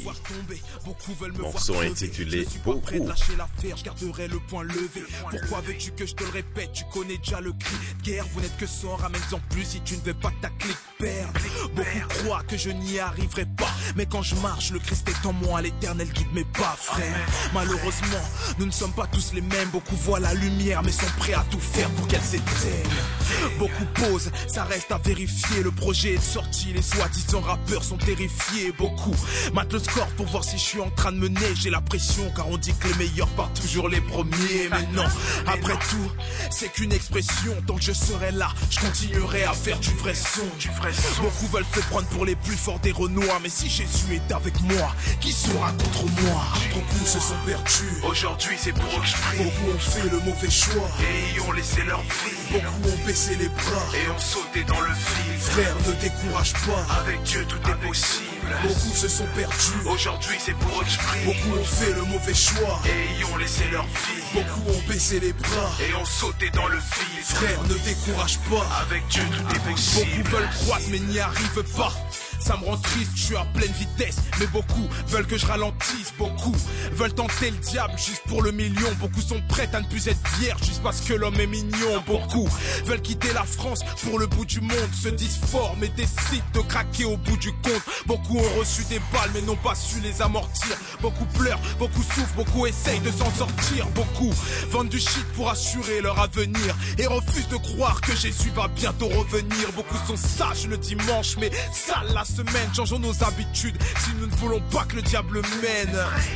[SPEAKER 3] Morceau intitulé Beaucoup.
[SPEAKER 12] Je garderai le point levé. Pourquoi veux-tu que je te le répète? Tu connais déjà le cri de guerre. Vous n'êtes que cent, ramène-en plus si tu ne veux pas que ta clique perde. Beaucoup croient que je n'y arriverai pas, mais quand je marche, le Christ est en moi, l'éternel guide mes pas, frère. Malheureusement, nous ne sommes pas tous les mêmes. Beaucoup voient la lumière, mais sont prêts à tout faire pour qu'elle s'éteigne. Beaucoup posent, ça reste à vérifier. Le projet est sorti, les soi-disant rappeurs sont terrifiés. Beaucoup matent le score pour voir si je suis en train de mener. J'ai la pression car on dit que les meilleurs partent toujours les premiers. Mais non, après tout, c'est qu'une expression. Tant que je serai là, je continuerai à faire du vrai son. Du vrai son. Beaucoup veulent se prendre pour les plus forts des Renois, mais si Jésus est avec moi, qui sera contre moi? Beaucoup se sont perdus, aujourd'hui c'est pour eux que je prie. Beaucoup ont fait le mauvais choix et y ont laissé leur vie. Beaucoup ont baissé les bras et ont sauté dans le vide. Frère, ne décourage pas, avec Dieu tout est possible. Beaucoup se sont perdus, aujourd'hui c'est pour eux que je prie. Beaucoup ont fait le mauvais choix et y ont laissé leur vie. Beaucoup ont baissé les bras et ont sauté dans le vide. Frère, ne décourage pas, avec Dieu tout est possible. Beaucoup veulent croître mais n'y arrivent pas. Ça me rend triste, je suis à pleine vitesse. Mais beaucoup veulent que je ralentisse. Beaucoup veulent tenter le diable juste pour le million. Beaucoup sont prêts à ne plus être vierges juste parce que l'homme est mignon. Beaucoup veulent quitter la France pour le bout du monde. Se disent forts mais décident de craquer au bout du compte. Beaucoup ont reçu des balles mais n'ont pas su les amortir. Beaucoup pleurent, beaucoup souffrent, beaucoup essayent de s'en sortir. Beaucoup vendent du shit pour assurer leur avenir et refusent de croire que Jésus va bientôt revenir. Beaucoup sont sages le dimanche mais sales la semaine. Changeons nos habitudes si nous ne voulons pas que le diable mène.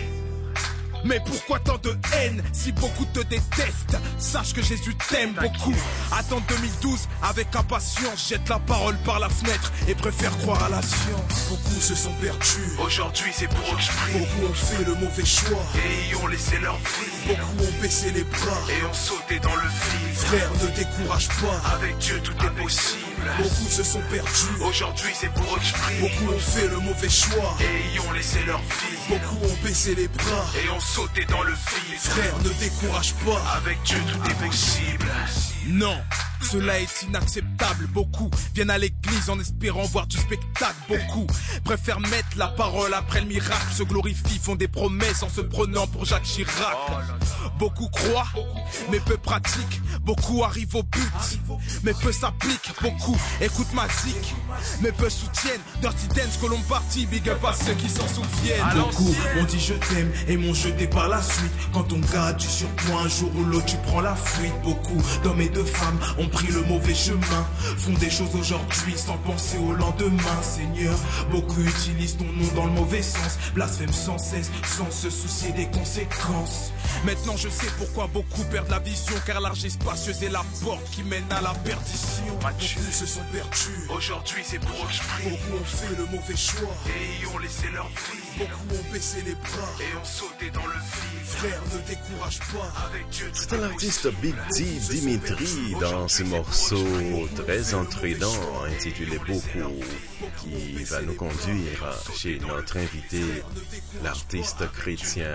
[SPEAKER 12] Mais pourquoi tant de haine si beaucoup te détestent? Sache que Jésus t'aime beaucoup. Attends deux mille douze avec impatience, jette la parole par la fenêtre et préfère croire à la science. Beaucoup se sont perdus, aujourd'hui c'est pour eux que je prie. Beaucoup ont fait le mauvais choix et y ont laissé leur vie. Beaucoup ont baissé les bras et ont sauté dans le vide. Frère, ne décourage pas, avec Dieu tout est possible. Beaucoup se sont perdus, aujourd'hui c'est pour eux que je prie. Beaucoup ont fait le mauvais choix et y ont laissé leur vie. Beaucoup ont baissé les bras et ont sauté dans le vide. Frère, ne décourage pas, avec Dieu tout est possible. Non, cela est inacceptable. Beaucoup viennent à l'église en espérant voir du spectacle. Beaucoup préfèrent mettre la parole après le miracle. Se glorifient, font des promesses en se prenant pour Jacques Chirac. Beaucoup croient, mais peu pratiquent. Beaucoup arrivent au but, mais peu s'appliquent. Beaucoup écoutent ma zik, mais peu soutiennent. Dirty Dance, Colombe Party, big up à ceux qui s'en souviennent. Beaucoup on dit je t'aime et m'ont jeté par la suite. Quand on garde du surpoids, un jour ou l'autre tu prends la fuite. Beaucoup d'hommes et de femmes ont pris le mauvais chemin, font des choses aujourd'hui sans penser au lendemain. Seigneur, beaucoup utilisent ton nom dans le mauvais sens, blasphèment sans cesse, sans se soucier des conséquences. Maintenant je sais pourquoi beaucoup perdent la vision, car large et spacieuse est la porte qui mène à la perdition. Beaucoup se sont perdus, aujourd'hui c'est pour eux que je prie. Beaucoup ont fait le mauvais choix et y ont laissé leur vie. Beaucoup ont baissé les bras et ont sauté dans le vide. Frère, ne décourage pas, avec Dieu.
[SPEAKER 3] C'était l'artiste Big T Dimitri dans ce morceau très entraînant intitulé Beaucoup, qui va nous conduire chez notre invité, l'artiste chrétien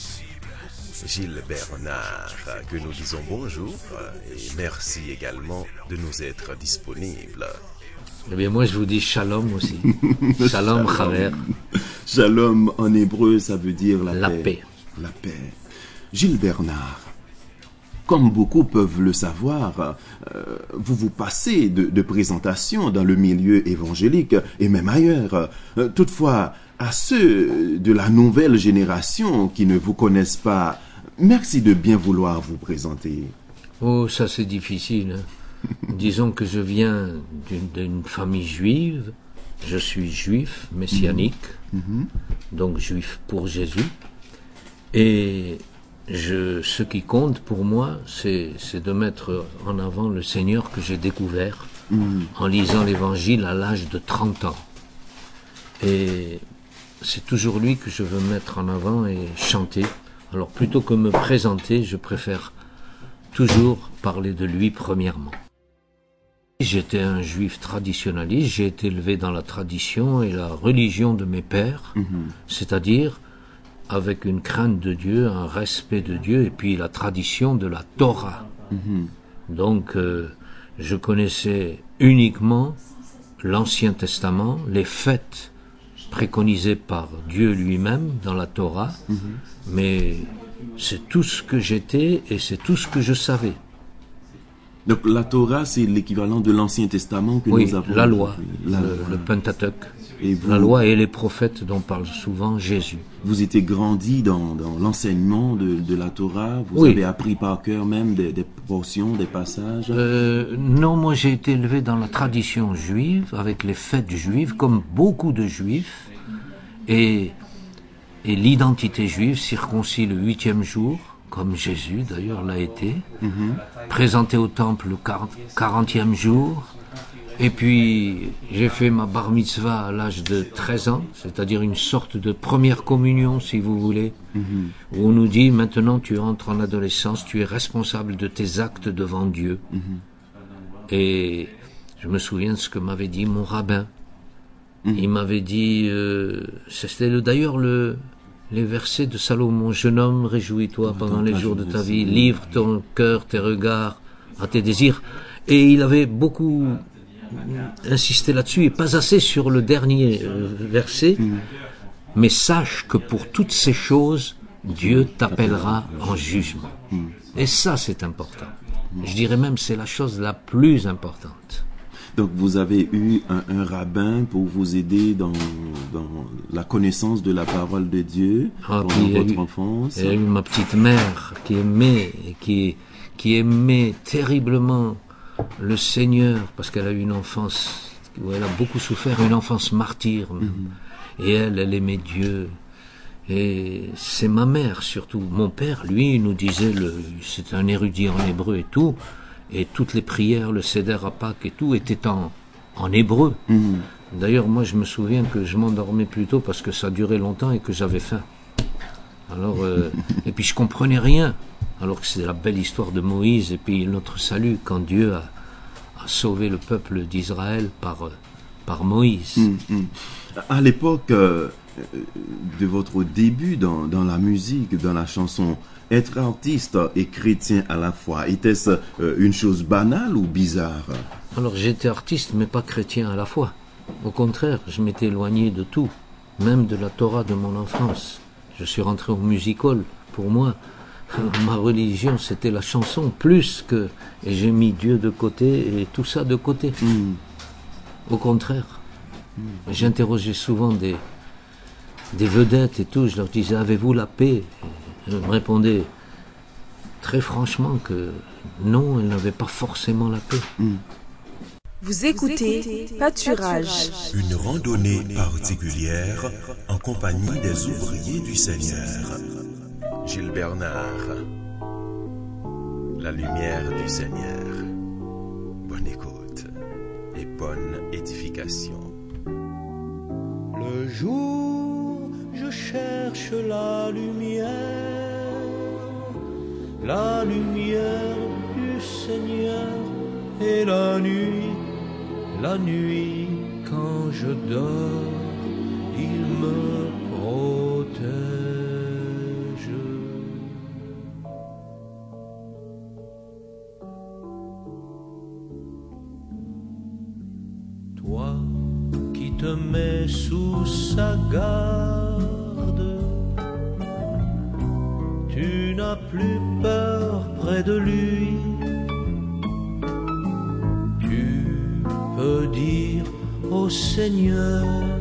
[SPEAKER 3] Gilles Bernard, que nous disons bonjour et merci également de nous être disponibles.
[SPEAKER 13] Eh bien, moi, je vous dis shalom aussi. Shalom, chaver.
[SPEAKER 5] Shalom, en hébreu, ça veut dire la,
[SPEAKER 13] la
[SPEAKER 5] paix.
[SPEAKER 13] paix.
[SPEAKER 5] La paix. Gilles Bernard, comme beaucoup peuvent le savoir, euh, vous vous passez de, de présentations dans le milieu évangélique et même ailleurs. Euh, toutefois, à ceux de la nouvelle génération qui ne vous connaissent pas, merci de bien vouloir vous présenter.
[SPEAKER 13] Oh, ça c'est difficile. Hein. Disons que je viens d'une, d'une famille juive. Je suis juif, messianique, mmh. donc juif pour Jésus. Et je, ce qui compte pour moi, c'est, c'est de mettre en avant le Seigneur que j'ai découvert mmh. en lisant l'Évangile à l'âge de trente ans. Et c'est toujours lui que je veux mettre en avant et chanter. Alors plutôt que me présenter, je préfère toujours parler de lui premièrement. J'étais un juif traditionnaliste, j'ai été élevé dans la tradition et la religion de mes pères, mmh. c'est-à-dire avec une crainte de Dieu, un respect de Dieu et puis la tradition de la Torah. Mmh. Donc euh, je connaissais uniquement l'Ancien Testament, les fêtes préconisées par Dieu lui-même dans la Torah, mmh. mais c'est tout ce que j'étais et c'est tout ce que je savais.
[SPEAKER 5] Donc la Torah, c'est l'équivalent de l'Ancien Testament que
[SPEAKER 13] oui,
[SPEAKER 5] nous avons.
[SPEAKER 13] La loi,
[SPEAKER 5] la,
[SPEAKER 13] le, le Pentateuch,
[SPEAKER 5] et vous,
[SPEAKER 13] la loi et les prophètes dont parle souvent Jésus.
[SPEAKER 5] Vous étiez grandi dans, dans l'enseignement de, de la Torah, vous
[SPEAKER 13] oui.
[SPEAKER 5] avez appris par cœur même des, des portions, des passages.
[SPEAKER 13] Euh, non, moi j'ai été élevé dans la tradition juive, avec les fêtes juives, comme beaucoup de juifs, et, et l'identité juive circoncis le huitième jour, comme Jésus d'ailleurs l'a été, mm-hmm. présenté au temple le quarantième jour, et puis j'ai fait ma bar mitzvah à l'âge de treize ans, c'est-à-dire une sorte de première communion si vous voulez, mm-hmm. où on nous dit maintenant tu entres en adolescence, tu es responsable de tes actes devant Dieu. Mm-hmm. Et je me souviens de ce que m'avait dit mon rabbin. Mm-hmm. Il m'avait dit, euh, c'était le, d'ailleurs le... les versets de Salomon, jeune homme, réjouis-toi pendant les jours de ta vie, livre ton cœur, tes regards, à tes désirs. Et il avait beaucoup insisté là-dessus, et pas assez sur le dernier verset. Mm. Mais sache que pour toutes ces choses, Dieu t'appellera en jugement. Mm. Et ça, c'est important. Mm. Je dirais même, c'est la chose la plus importante.
[SPEAKER 5] Donc vous avez eu un, un rabbin pour vous aider dans, dans la connaissance de la parole de Dieu
[SPEAKER 13] ah,
[SPEAKER 5] pendant votre
[SPEAKER 13] eu,
[SPEAKER 5] enfance.
[SPEAKER 13] Il y a eu ma petite mère qui aimait, qui, qui aimait terriblement le Seigneur parce qu'elle a eu une enfance où elle a beaucoup souffert, une enfance martyre. Mm-hmm. Et elle, elle aimait Dieu. Et c'est ma mère surtout. Mon père, lui, il nous disait, le, c'est un érudit en hébreu et tout. Et toutes les prières, le Seder à Pâques et tout, étaient en, en hébreu. Mmh. D'ailleurs, moi, je me souviens que je m'endormais plus tôt parce que ça durait longtemps et que j'avais faim. Alors, euh, et puis je comprenais rien. Alors que c'est la belle histoire de Moïse et puis notre salut quand Dieu a, a sauvé le peuple d'Israël par, par Moïse.
[SPEAKER 5] Mmh, mmh. À l'époque euh, de votre début dans, dans la musique, dans la chanson, être artiste et chrétien à la fois, était-ce euh, une chose banale ou bizarre?
[SPEAKER 13] Alors j'étais artiste mais pas chrétien à la fois. Au contraire, je m'étais éloigné de tout, même de la Torah de mon enfance. Je suis rentré au music-hall. Pour moi, ma religion c'était la chanson plus que... Et j'ai mis Dieu de côté et tout ça de côté. Mm. Au contraire. Mm. J'interrogeais souvent des, des vedettes et tout. Je leur disais, avez-vous la paix? Elle me répondait très franchement que non, elle n'avait pas forcément la paix. Mm.
[SPEAKER 2] Vous écoutez Pâturage,
[SPEAKER 3] une randonnée particulière en compagnie des ouvriers du Seigneur. Gilles Bernard, la lumière du Seigneur. Bonne écoute et bonne édification.
[SPEAKER 14] Le jour, je cherche la lumière, la lumière du Seigneur, et la nuit, la nuit, quand je dors, il me protège. Toi qui te mets sous sa garde, tu n'as plus peur près de lui. Tu peux dire au Seigneur,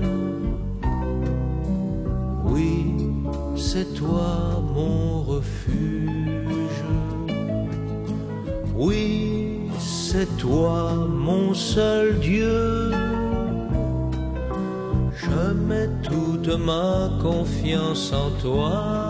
[SPEAKER 14] oui, c'est toi mon refuge. Oui, c'est toi mon seul Dieu. Je mets toute ma confiance en toi.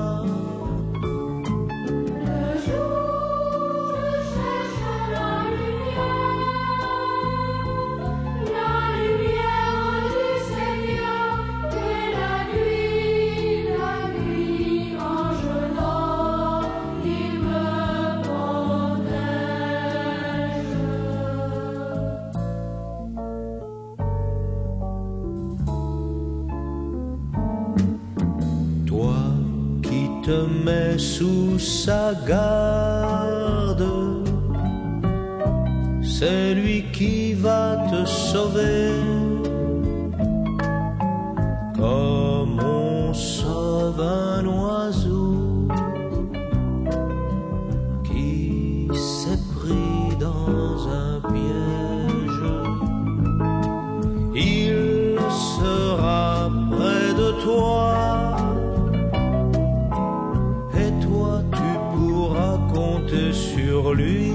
[SPEAKER 14] Te mets sous sa garde, c'est lui qui va te sauver, comme on sauve un oiseau qui s'est pris dans un piège. Il sera près de toi. Sur lui.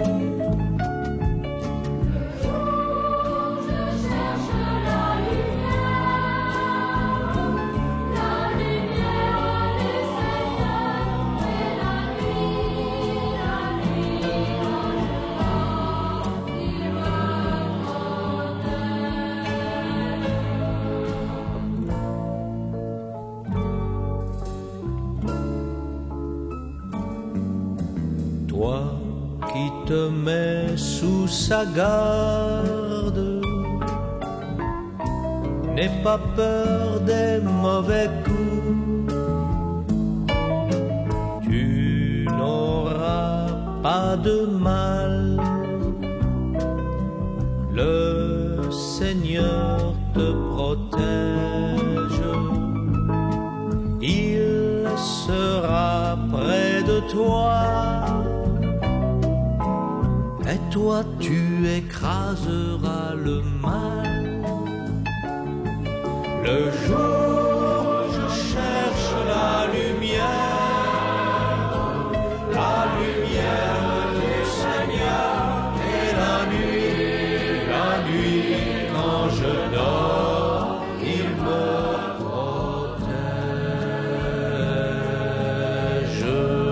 [SPEAKER 14] Toi qui te mets sous sa garde, n'aie pas peur des mauvais coups. Tu n'auras pas de mal. Le Seigneur te protège. Il sera près de toi. Et toi tu écraseras le mal. Le jour je cherche la lumière, la lumière du Seigneur. Et la nuit, la nuit quand je dors, il me protège.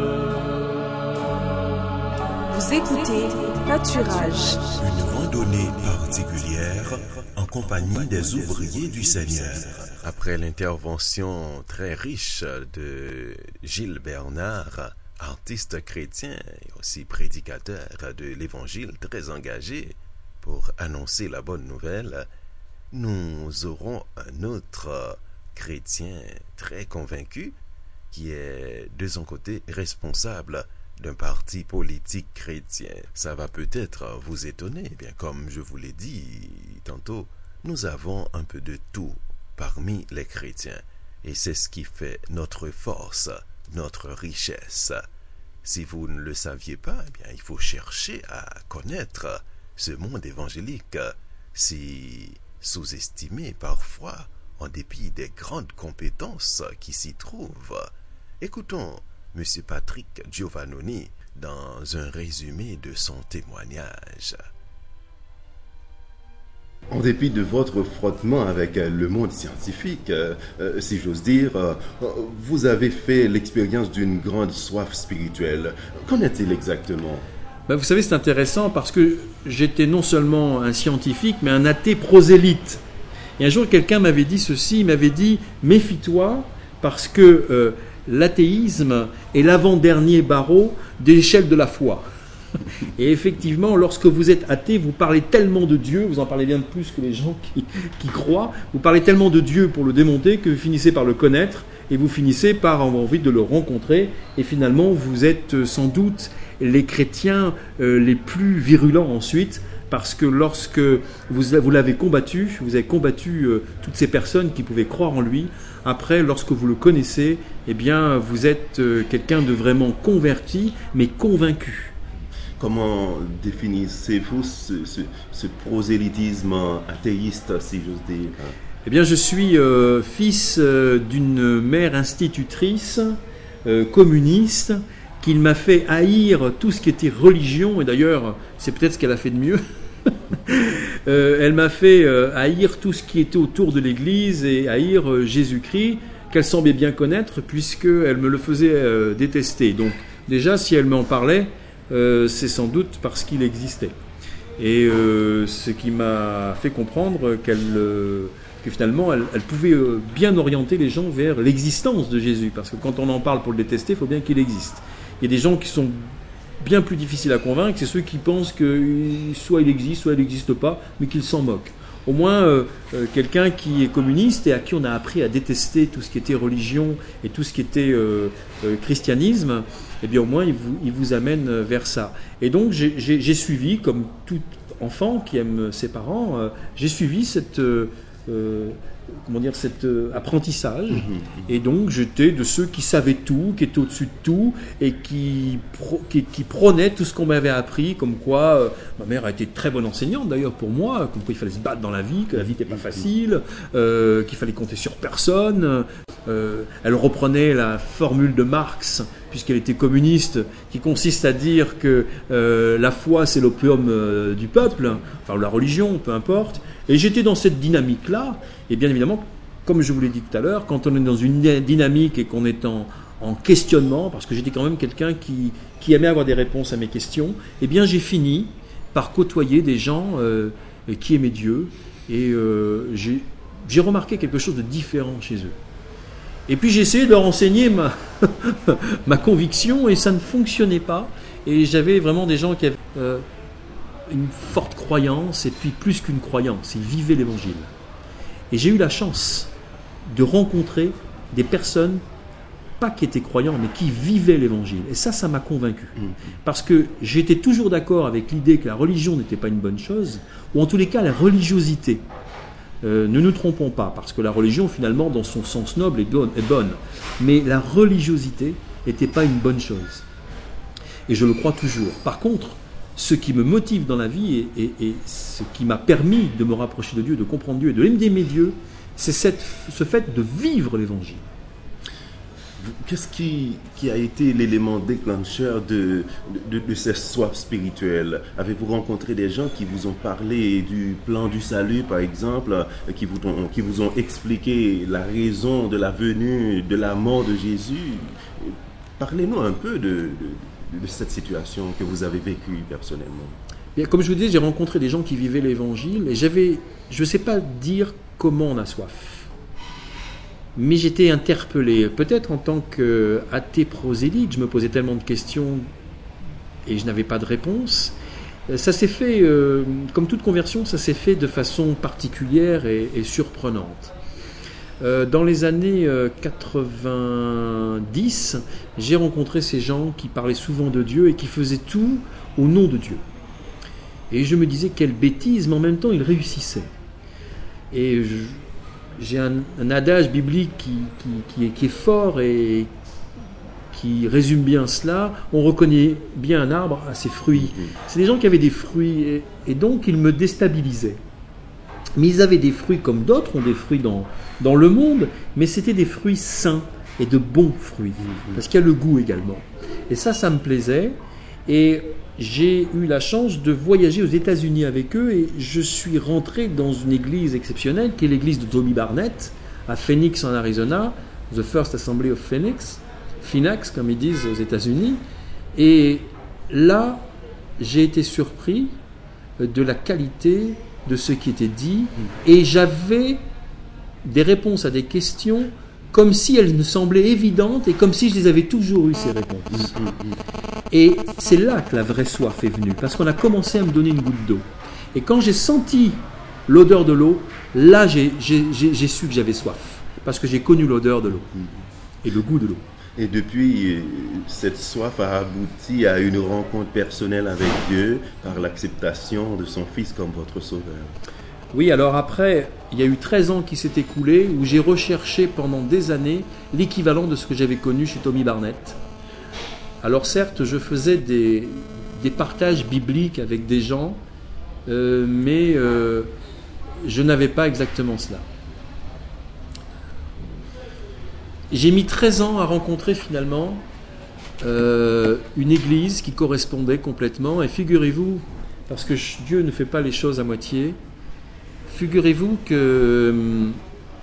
[SPEAKER 2] Vous écoutez Pâturage,
[SPEAKER 3] une randonnée particulière en compagnie des ouvriers du Seigneur. Après l'intervention très riche de Gilles Bernard, artiste chrétien et aussi prédicateur de l'Évangile très engagé pour annoncer la bonne nouvelle, nous aurons un autre chrétien très convaincu qui est de son côté responsable d'un parti politique chrétien. Ça va peut-être vous étonner, eh bien comme je vous l'ai dit tantôt, nous avons un peu de tout parmi les chrétiens et c'est ce qui fait notre force, notre richesse. Si vous ne le saviez pas, eh bien il faut chercher à connaître ce monde évangélique si sous-estimé parfois en dépit des grandes compétences qui s'y trouvent. Écoutons M. Patrick Giovannoni dans un résumé de son témoignage.
[SPEAKER 5] En dépit de votre frottement avec le monde scientifique, euh, euh, si j'ose dire, euh, vous avez fait l'expérience d'une grande soif spirituelle. Qu'en est-il exactement ?
[SPEAKER 15] Ben vous savez, c'est intéressant parce que j'étais non seulement un scientifique, mais un athée prosélyte. Et un jour, quelqu'un m'avait dit ceci, il m'avait dit « Méfie-toi parce que euh, l'athéisme est l'avant-dernier barreau de l'échelle de la foi. » Et effectivement, lorsque vous êtes athée, vous parlez tellement de Dieu, vous en parlez bien plus que les gens qui, qui croient, vous parlez tellement de Dieu pour le démonter que vous finissez par le connaître et vous finissez par avoir envie de le rencontrer. Et finalement, vous êtes sans doute les chrétiens euh, les plus virulents ensuite parce que lorsque vous, vous l'avez combattu, vous avez combattu euh, toutes ces personnes qui pouvaient croire en lui. Après, lorsque vous le connaissez, eh bien, vous êtes euh, quelqu'un de vraiment converti, mais convaincu.
[SPEAKER 5] Comment définissez-vous ce, ce, ce prosélytisme athéiste, si j'ose dire?
[SPEAKER 15] Eh bien, je suis euh, fils euh, d'une mère institutrice euh, communiste qui m'a fait haïr tout ce qui était religion, et d'ailleurs, c'est peut-être ce qu'elle a fait de mieux. euh, elle m'a fait euh, haïr tout ce qui était autour de l'Église et haïr euh, Jésus-Christ, qu'elle semblait bien connaître, puisqu'elle me le faisait euh, détester. Donc, déjà, si elle m'en parlait, euh, c'est sans doute parce qu'il existait. Et euh, ce qui m'a fait comprendre qu'elle... Euh, que finalement, elle, elle pouvait bien orienter les gens vers l'existence de Jésus. Parce que quand on en parle pour le détester, il faut bien qu'il existe. Il y a des gens qui sont bien plus difficiles à convaincre, c'est ceux qui pensent que soit il existe, soit il n'existe pas, mais qu'ils s'en moquent. Au moins, euh, euh, quelqu'un qui est communiste et à qui on a appris à détester tout ce qui était religion et tout ce qui était euh, euh, christianisme, eh bien au moins, il vous, il vous amène vers ça. Et donc, j'ai, j'ai, j'ai suivi, comme tout enfant qui aime ses parents, euh, j'ai suivi cette... Euh, Euh, comment dire, cet euh, apprentissage. Mmh. Et donc j'étais de ceux qui savaient tout, qui étaient au-dessus de tout et qui, pro, qui, qui prônaient tout ce qu'on m'avait appris, comme quoi euh, ma mère a été très bonne enseignante d'ailleurs pour moi, comme quoi il fallait se battre dans la vie, que la vie n'était pas facile, euh, qu'il fallait compter sur personne. Euh, elle reprenait la formule de Marx, puisqu'elle était communiste, qui consiste à dire que euh, la foi c'est l'opium euh, du peuple, enfin la religion, peu importe. Et j'étais dans cette dynamique-là, et bien évidemment, comme je vous l'ai dit tout à l'heure, quand on est dans une dynamique et qu'on est en, en questionnement, parce que j'étais quand même quelqu'un qui, qui aimait avoir des réponses à mes questions, eh bien j'ai fini par côtoyer des gens euh, qui aimaient Dieu, et euh, j'ai, j'ai remarqué quelque chose de différent chez eux. Et puis j'ai essayé de leur enseigner ma, ma conviction, et ça ne fonctionnait pas, et j'avais vraiment des gens qui avaient... Euh, une forte croyance, et puis plus qu'une croyance, ils vivaient l'évangile. Et j'ai eu la chance de rencontrer des personnes, pas qui étaient croyants, mais qui vivaient l'évangile. Et ça, ça m'a convaincu. Parce que j'étais toujours d'accord avec l'idée que la religion n'était pas une bonne chose, ou en tous les cas la religiosité. Euh, ne nous trompons pas, parce que la religion, finalement, dans son sens noble, est bonne. Est bonne. Mais la religiosité n'était pas une bonne chose. Et je le crois toujours. Par contre, ce qui me motive dans la vie et, et, et ce qui m'a permis de me rapprocher de Dieu, de comprendre Dieu et de l'aimer Dieu, c'est cette, ce fait de vivre l'évangile.
[SPEAKER 5] Qu'est-ce qui, qui a été l'élément déclencheur de, de, de cette soif spirituelle? Avez-vous rencontré des gens qui vous ont parlé du plan du salut, par exemple, qui vous ont, qui vous ont expliqué la raison de la venue, de la mort de Jésus? Parlez-nous un peu de... de de cette situation que vous avez vécue personnellement.
[SPEAKER 15] Bien, comme je vous disais, j'ai rencontré des gens qui vivaient l'évangile et j'avais, je ne sais pas dire comment on a soif, mais j'étais interpellé, peut-être en tant qu'athée prosélyte, je me posais tellement de questions et je n'avais pas de réponse. Ça s'est fait, euh, comme toute conversion, ça s'est fait de façon particulière et, et surprenante. Dans les années quatre-vingt-dix, j'ai rencontré ces gens qui parlaient souvent de Dieu et qui faisaient tout au nom de Dieu. Et je me disais, quelle bêtise, mais en même temps, ils réussissaient. Et je, j'ai un, un adage biblique qui, qui, qui, est, qui est fort et qui résume bien cela. On reconnaît bien un arbre à ses fruits. C'est des gens qui avaient des fruits et, et donc ils me déstabilisaient. Mais ils avaient des fruits comme d'autres ont des fruits dans, dans le monde, mais c'était des fruits sains et de bons fruits, parce qu'il y a le goût également. Et ça, ça me plaisait. Et j'ai eu la chance de voyager aux États-Unis avec eux, et je suis rentré dans une église exceptionnelle, qui est l'église de Toby Barnett, à Phoenix en Arizona, The First Assembly of Phoenix, Phoenix comme ils disent aux États-Unis. Et là, j'ai été surpris de la qualité de ce qui était dit, et j'avais des réponses à des questions comme si elles me semblaient évidentes et comme si je les avais toujours eues, ces réponses. Et c'est là que la vraie soif est venue, parce qu'on a commencé à me donner une goutte d'eau. Et quand j'ai senti l'odeur de l'eau, là j'ai, j'ai, j'ai, j'ai su que j'avais soif, parce que j'ai connu l'odeur de l'eau et le goût de l'eau.
[SPEAKER 5] Et depuis, cette soif a abouti à une rencontre personnelle avec Dieu par l'acceptation de son Fils comme votre Sauveur.
[SPEAKER 15] Oui, alors après, il y a eu treize ans qui s'est écoulé où j'ai recherché pendant des années l'équivalent de ce que j'avais connu chez Tommy Barnett. Alors certes, je faisais des, des partages bibliques avec des gens, euh, mais euh, je n'avais pas exactement cela. J'ai mis treize ans à rencontrer finalement euh, une église qui correspondait complètement. Et figurez-vous, parce que Dieu ne fait pas les choses à moitié, figurez-vous que hum,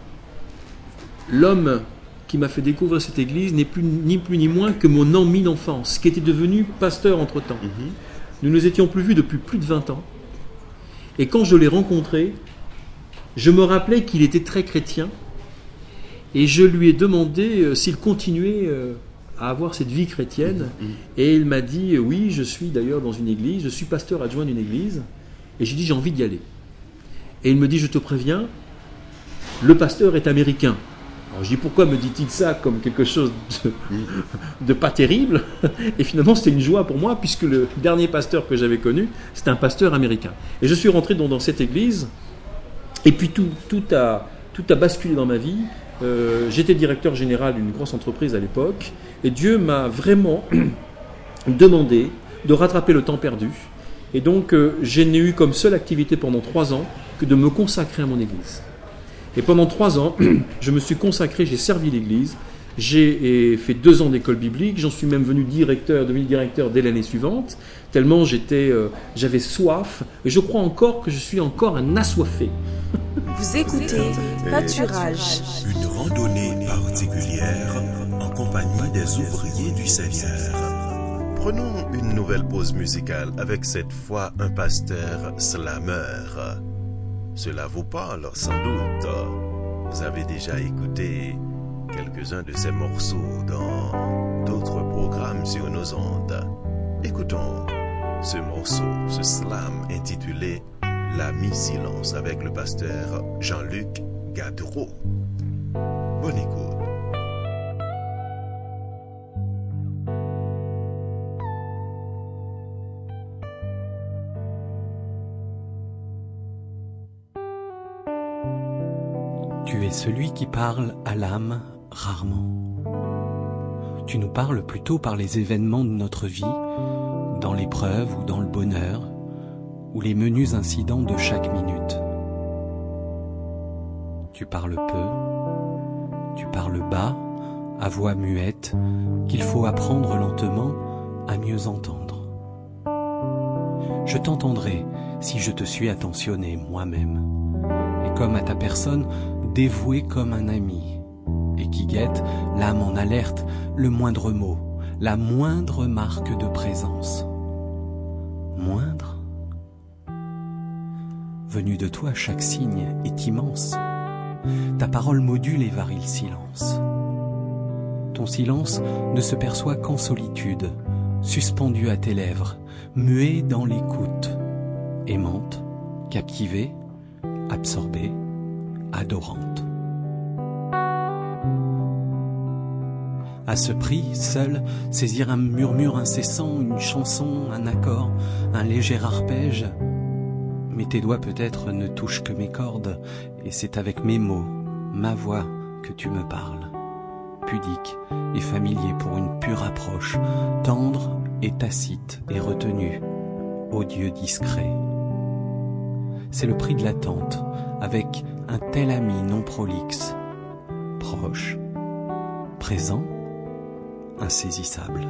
[SPEAKER 15] l'homme qui m'a fait découvrir cette église n'est plus, ni plus ni moins que mon ami d'enfance, qui était devenu pasteur entre-temps. Mm-hmm. Nous nous étions plus vus depuis plus de vingt ans. Et quand je l'ai rencontré, je me rappelais qu'il était très chrétien. Et je lui ai demandé euh, s'il continuait euh, à avoir cette vie chrétienne. Mmh. Et il m'a dit, euh, oui, je suis d'ailleurs dans une église, je suis pasteur adjoint d'une église. Et j'ai dit, j'ai envie d'y aller. Et il me dit, je te préviens, le pasteur est américain. Alors je dis, pourquoi me dit-il ça comme quelque chose de, de pas terrible? Et finalement, c'était une joie pour moi, puisque le dernier pasteur que j'avais connu, c'était un pasteur américain. Et je suis rentré donc dans cette église, et puis tout, tout, a, tout a basculé dans ma vie. Euh, j'étais directeur général d'une grosse entreprise à l'époque, et Dieu m'a vraiment demandé de rattraper le temps perdu. Et donc, euh, je n'ai eu comme seule activité pendant trois ans que de me consacrer à mon église. Et pendant trois ans, je me suis consacré, j'ai servi l'église, j'ai fait deux ans d'école biblique, j'en suis même venu directeur, devenu directeur dès l'année suivante, tellement j'étais, euh, j'avais soif, et je crois encore que je suis encore un assoiffé.
[SPEAKER 2] Vous écoutez Pâturage,
[SPEAKER 3] une randonnée particulière en compagnie des ouvriers du Seigneur. Prenons une nouvelle pause musicale avec cette fois un pasteur slameur. Cela vous parle sans doute. Vous avez déjà écouté quelques-uns de ces morceaux dans d'autres programmes sur nos ondes. Écoutons ce morceau, ce slam intitulé L'ami silence avec le pasteur Jean-Luc Gadreau. Bonne écoute.
[SPEAKER 16] Tu es celui qui parle à l'âme rarement. Tu nous parles plutôt par les événements de notre vie, dans l'épreuve ou dans le bonheur, ou les menus incidents de chaque minute. Tu parles peu, tu parles bas, à voix muette, qu'il faut apprendre lentement à mieux entendre. Je t'entendrai si je te suis attentionné moi-même, et comme à ta personne, dévoué comme un ami, et qui guette, l'âme en alerte, le moindre mot, la moindre marque de présence. Moindre ? Venu de toi, chaque signe est immense. Ta parole module et varie le silence. Ton silence ne se perçoit qu'en solitude, suspendu à tes lèvres, muet dans l'écoute, aimante, captivée, absorbée, adorante. À ce prix, seul, saisir un murmure incessant, une chanson, un accord, un léger arpège. Mais tes doigts peut-être ne touchent que mes cordes, et c'est avec mes mots, ma voix, que tu me parles. Pudique et familier pour une pure approche, tendre et tacite et retenu, odieux discret. C'est le prix de l'attente, avec un tel ami non prolixe, proche, présent, insaisissable.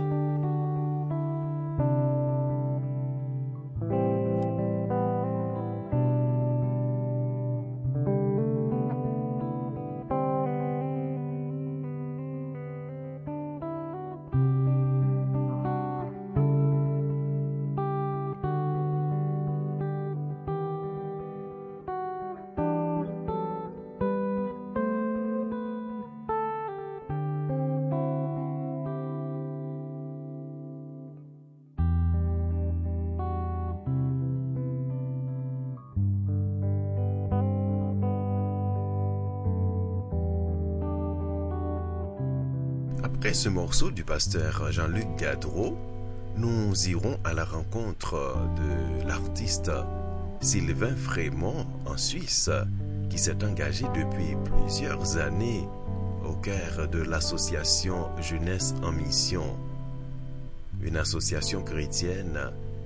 [SPEAKER 3] Après ce morceau du pasteur Jean-Luc Gadreau, nous irons à la rencontre de l'artiste Sylvain Frémont en Suisse, qui s'est engagé depuis plusieurs années au cœur de l'association Jeunesse en Mission, une association chrétienne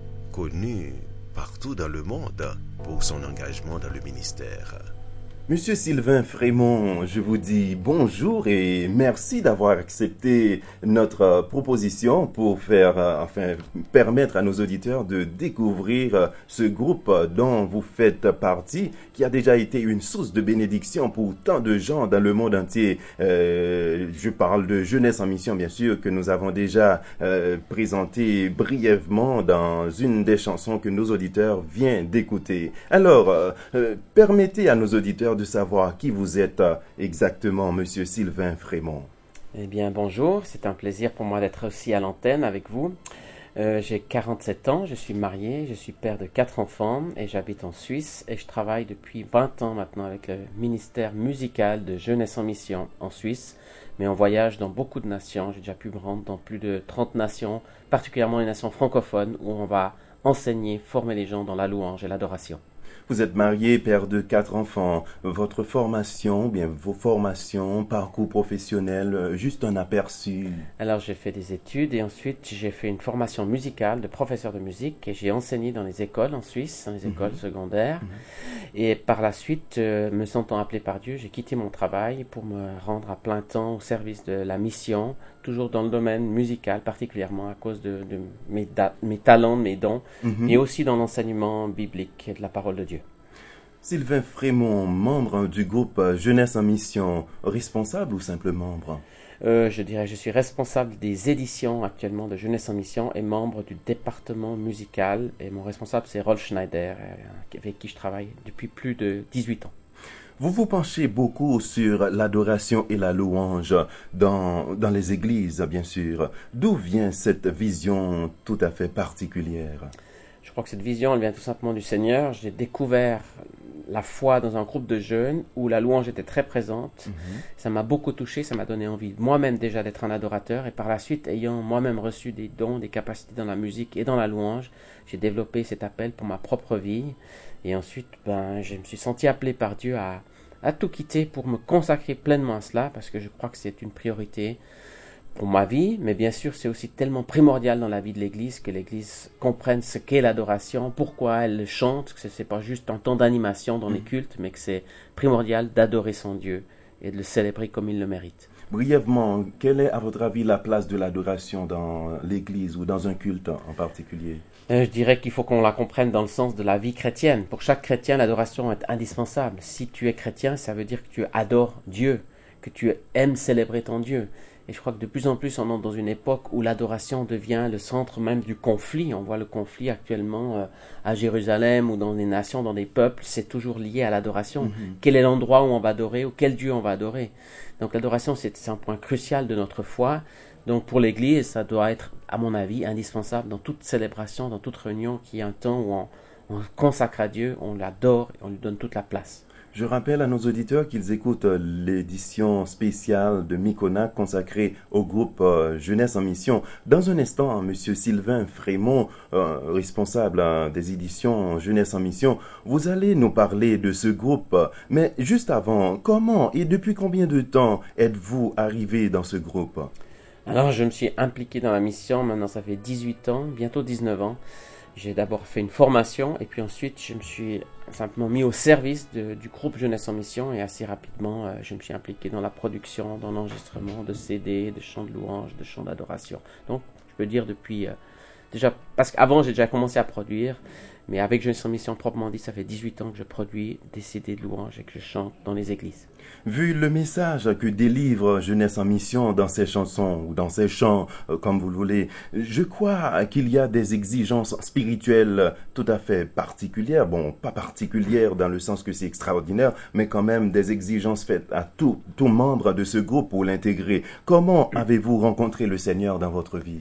[SPEAKER 3] connue partout dans le monde pour son engagement dans le ministère.
[SPEAKER 5] Monsieur Sylvain Frémont, je vous dis bonjour et merci d'avoir accepté notre proposition pour faire, enfin, permettre à nos auditeurs de découvrir ce groupe dont vous faites partie, qui a déjà été une source de bénédiction pour tant de gens dans le monde entier. Euh, je parle de Jeunesse en Mission, bien sûr, que nous avons déjà euh, présenté brièvement dans une des chansons que nos auditeurs viennent d'écouter. Alors, euh, euh, permettez à nos auditeurs de savoir qui vous êtes exactement, Monsieur Sylvain Frémont.
[SPEAKER 17] Eh bien, bonjour, c'est un plaisir pour moi d'être aussi à l'antenne avec vous. Euh, j'ai quarante-sept ans, je suis marié, je suis père de quatre enfants et j'habite en Suisse et je travaille depuis vingt ans maintenant avec le ministère musical de Jeunesse en Mission en Suisse, mais on voyage dans beaucoup de nations. J'ai déjà pu me rendre dans plus de trente nations, particulièrement les nations francophones où on va enseigner, former les gens dans la louange et l'adoration.
[SPEAKER 5] Vous êtes marié, père de quatre enfants. Votre formation, bien vos formations, parcours professionnel, juste un aperçu.
[SPEAKER 17] Alors j'ai fait des études et ensuite j'ai fait une formation musicale de professeur de musique et j'ai enseigné dans les écoles en Suisse, dans les écoles mm-hmm. secondaires. Mm-hmm. Et par la suite, euh, me sentant appelé par Dieu, j'ai quitté mon travail pour me rendre à plein temps au service de la mission, toujours dans le domaine musical, particulièrement à cause de, de mes, da- mes talents, mes dons, mm-hmm. mais aussi dans l'enseignement biblique et de la parole de Dieu.
[SPEAKER 5] Sylvain Frémont, membre du groupe Jeunesse en Mission, responsable ou simple membre?
[SPEAKER 17] euh, Je dirais je suis responsable des éditions actuellement de Jeunesse en Mission et membre du département musical. Et mon responsable, c'est Rolf Schneider, avec qui je travaille depuis plus de dix-huit ans.
[SPEAKER 5] Vous vous penchez beaucoup sur l'adoration et la louange dans, dans les églises, bien sûr. D'où vient cette vision tout à fait particulière?
[SPEAKER 17] Je crois que cette vision, elle vient tout simplement du Seigneur. J'ai découvert la foi dans un groupe de jeunes où la louange était très présente. Mm-hmm. Ça m'a beaucoup touché, ça m'a donné envie moi-même déjà d'être un adorateur. Et par la suite, ayant moi-même reçu des dons, des capacités dans la musique et dans la louange, j'ai développé cet appel pour ma propre vie. Et ensuite, ben, je me suis senti appelé par Dieu à, à tout quitter pour me consacrer pleinement à cela, parce que je crois que c'est une priorité pour ma vie, mais bien sûr c'est aussi tellement primordial dans la vie de l'Église que l'Église comprenne ce qu'est l'adoration, pourquoi elle le chante, que ce n'est pas juste un temps d'animation dans mmh. les cultes, mais que c'est primordial d'adorer son Dieu et de le célébrer comme il le mérite.
[SPEAKER 5] Brièvement, quelle est à votre avis la place de l'adoration dans l'Église ou dans un culte en particulier?
[SPEAKER 17] euh, Je dirais qu'il faut qu'on la comprenne dans le sens de la vie chrétienne. Pour chaque chrétien, l'adoration est indispensable. Si tu es chrétien, ça veut dire que tu adores Dieu, que tu aimes célébrer ton Dieu. Et je crois que de plus en plus, on entre dans une époque où l'adoration devient le centre même du conflit. On voit le conflit actuellement euh, à Jérusalem ou dans des nations, dans des peuples. C'est toujours lié à l'adoration. Mm-hmm. Quel est l'endroit où on va adorer ou quel Dieu on va adorer? Donc l'adoration, c'est, c'est un point crucial de notre foi. Donc pour l'Église, ça doit être, à mon avis, indispensable dans toute célébration, dans toute réunion, qu'il y ait un temps où on, on consacre à Dieu, on l'adore et on lui donne toute la place.
[SPEAKER 5] Je rappelle à nos auditeurs qu'ils écoutent l'édition spéciale de Mycona consacrée au groupe euh, Jeunesse en Mission. Dans un instant, M. Sylvain Frémont, euh, responsable euh, des éditions Jeunesse en Mission, vous allez nous parler de ce groupe. Mais juste avant, comment et depuis combien de temps êtes-vous arrivé dans ce groupe?
[SPEAKER 17] Alors, je me suis impliqué dans la mission, maintenant ça fait dix-huit ans, bientôt dix-neuf ans. J'ai d'abord fait une formation et puis ensuite je me suis simplement mis au service de, du groupe Jeunesse en Mission et assez rapidement euh, je me suis impliqué dans la production, dans l'enregistrement de C D, de chants de louange, de chants d'adoration. Donc je peux dire depuis, euh, déjà, parce qu'avant j'ai déjà commencé à produire, mais avec Jeunesse en Mission proprement dit, ça fait dix-huit ans que je produis des C D de louange et que je chante dans les églises.
[SPEAKER 5] Vu le message que délivre Jeunesse en Mission dans ses chansons ou dans ses chants, euh, comme vous le voulez, je crois qu'il y a des exigences spirituelles tout à fait particulières. Bon, pas particulières dans le sens que c'est extraordinaire, mais quand même des exigences faites à tout, tout membre de ce groupe pour l'intégrer. Comment avez-vous rencontré le Seigneur dans votre vie?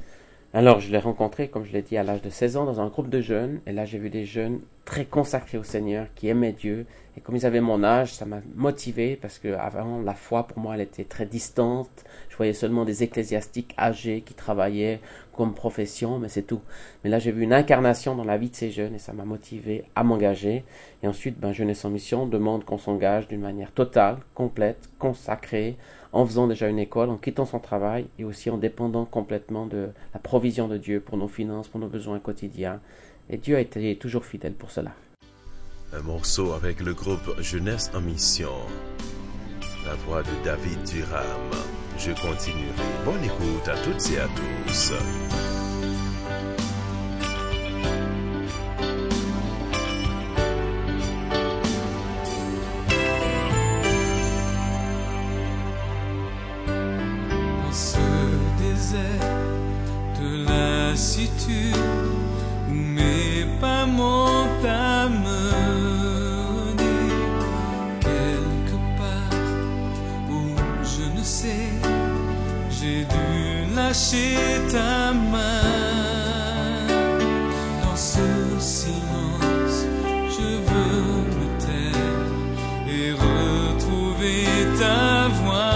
[SPEAKER 17] Alors, je l'ai rencontré, comme je l'ai dit, à l'âge de seize ans, dans un groupe de jeunes. Et là, j'ai vu des jeunes très consacrés au Seigneur, qui aimaient Dieu. Et comme ils avaient mon âge, ça m'a motivé, parce qu'avant, la foi, pour moi, elle était très distante. Je voyais seulement des ecclésiastiques âgés qui travaillaient comme profession, mais c'est tout. Mais là, j'ai vu une incarnation dans la vie de ces jeunes, et ça m'a motivé à m'engager. Et ensuite, ben, Jeunesse en Mission demande qu'on s'engage d'une manière totale, complète, consacrée, en faisant déjà une école, en quittant son travail et aussi en dépendant complètement de la provision de Dieu pour nos finances, pour nos besoins quotidiens. Et Dieu a été toujours fidèle pour cela.
[SPEAKER 3] Un morceau avec le groupe Jeunesse en Mission. La voix de David Durham. Je continuerai. Bonne écoute à toutes et à tous.
[SPEAKER 10] De lassitude où mes pas m'ont amené quelque part où je ne sais, j'ai dû lâcher ta main. Dans ce silence, je veux me taire et retrouver ta voix.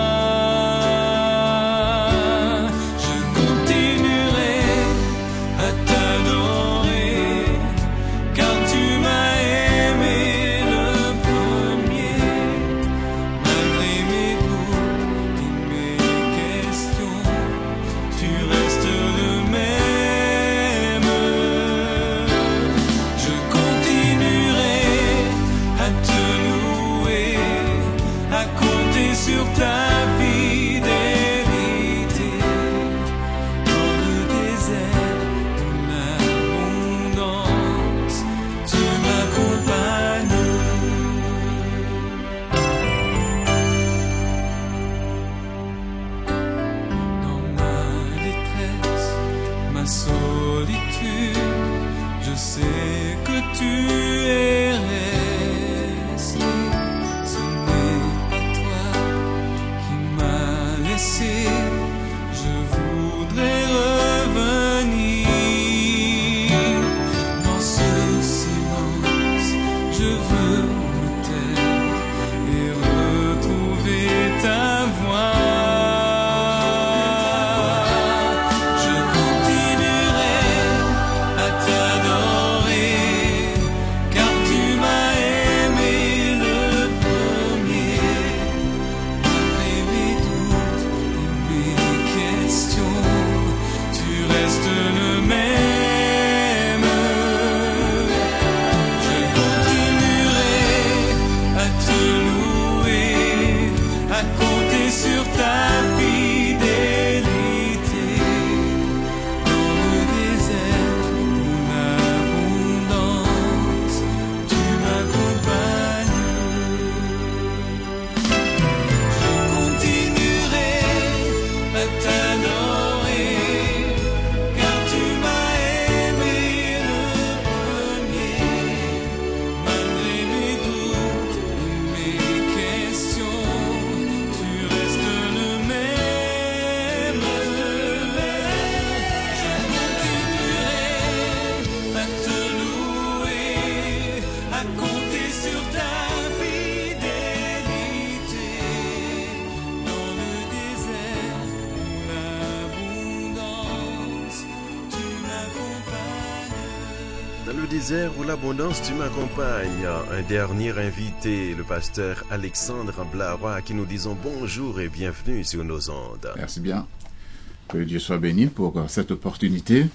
[SPEAKER 3] Où l'abondance tu m'accompagnes. Un dernier invité, le pasteur Alexandre Blaroy, à qui nous disons bonjour et bienvenue sur nos ondes.
[SPEAKER 18] Merci bien. Que Dieu soit béni pour cette opportunité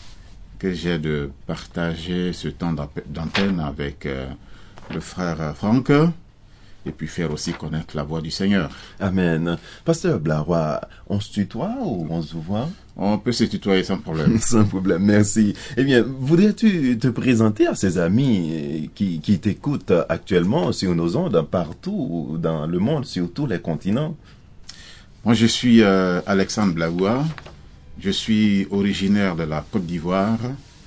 [SPEAKER 18] que j'ai de partager ce temps d'antenne avec euh, le frère Franck et puis faire aussi connaître la voix du Seigneur.
[SPEAKER 5] Amen. Pasteur Blaroy, on se tutoie ou on se voit?
[SPEAKER 18] On peut se tutoyer sans problème.
[SPEAKER 5] Sans problème, merci. Eh bien, voudrais-tu te présenter à ces amis qui, qui t'écoutent actuellement sur nos ondes, partout dans le monde, sur tous les continents?
[SPEAKER 18] Moi, je suis euh, Alexandre Blaroy. Je suis originaire de la Côte d'Ivoire.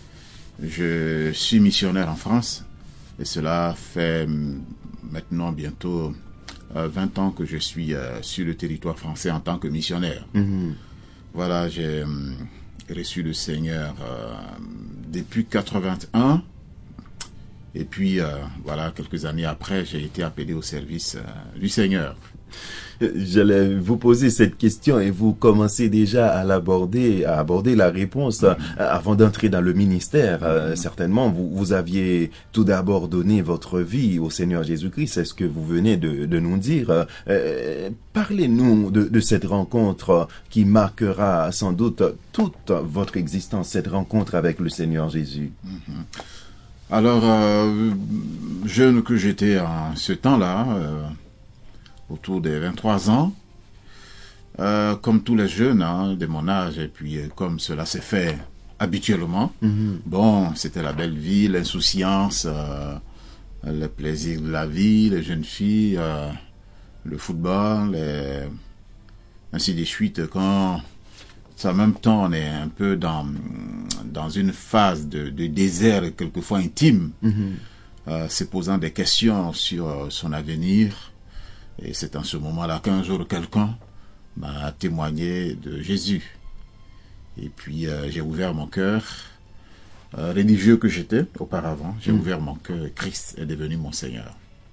[SPEAKER 18] Je suis missionnaire en France. Et cela fait maintenant bientôt euh, vingt ans que je suis euh, sur le territoire français en tant que missionnaire. Mm-hmm. Voilà, j'ai, reçu le Seigneur euh, depuis quatre-vingt-un. Et puis, euh, voilà, quelques années après, j'ai été appelé au service euh, du Seigneur.
[SPEAKER 5] J'allais vous poser cette question et vous commencez déjà à l'aborder, à aborder la réponse mm-hmm. avant d'entrer dans le ministère. Mm-hmm. Certainement, vous, vous aviez tout d'abord donné votre vie au Seigneur Jésus-Christ. C'est ce que vous venez de, de nous dire. Euh, parlez-nous de, de cette rencontre qui marquera sans doute toute votre existence, cette rencontre avec le Seigneur Jésus.
[SPEAKER 18] Mm-hmm. Alors, euh, jeune que j'étais en ce temps-là, euh, autour des vingt-trois ans, euh, comme tous les jeunes hein, de mon âge, et puis euh, comme cela s'est fait habituellement, mm-hmm. bon, c'était la belle vie, l'insouciance, euh, le plaisir de la vie, les jeunes filles, euh, le football, et ainsi de suite. Quand en même temps on est un peu dans, dans une phase de, de désert, quelquefois intime, mm-hmm. euh, se posant des questions sur euh, son avenir. Et c'est en ce moment-là qu'un jour, quelqu'un m'a témoigné de Jésus. Et puis, euh, j'ai ouvert mon cœur, euh, religieux que j'étais auparavant, j'ai mmh. ouvert mon cœur, et Christ est devenu mon Seigneur.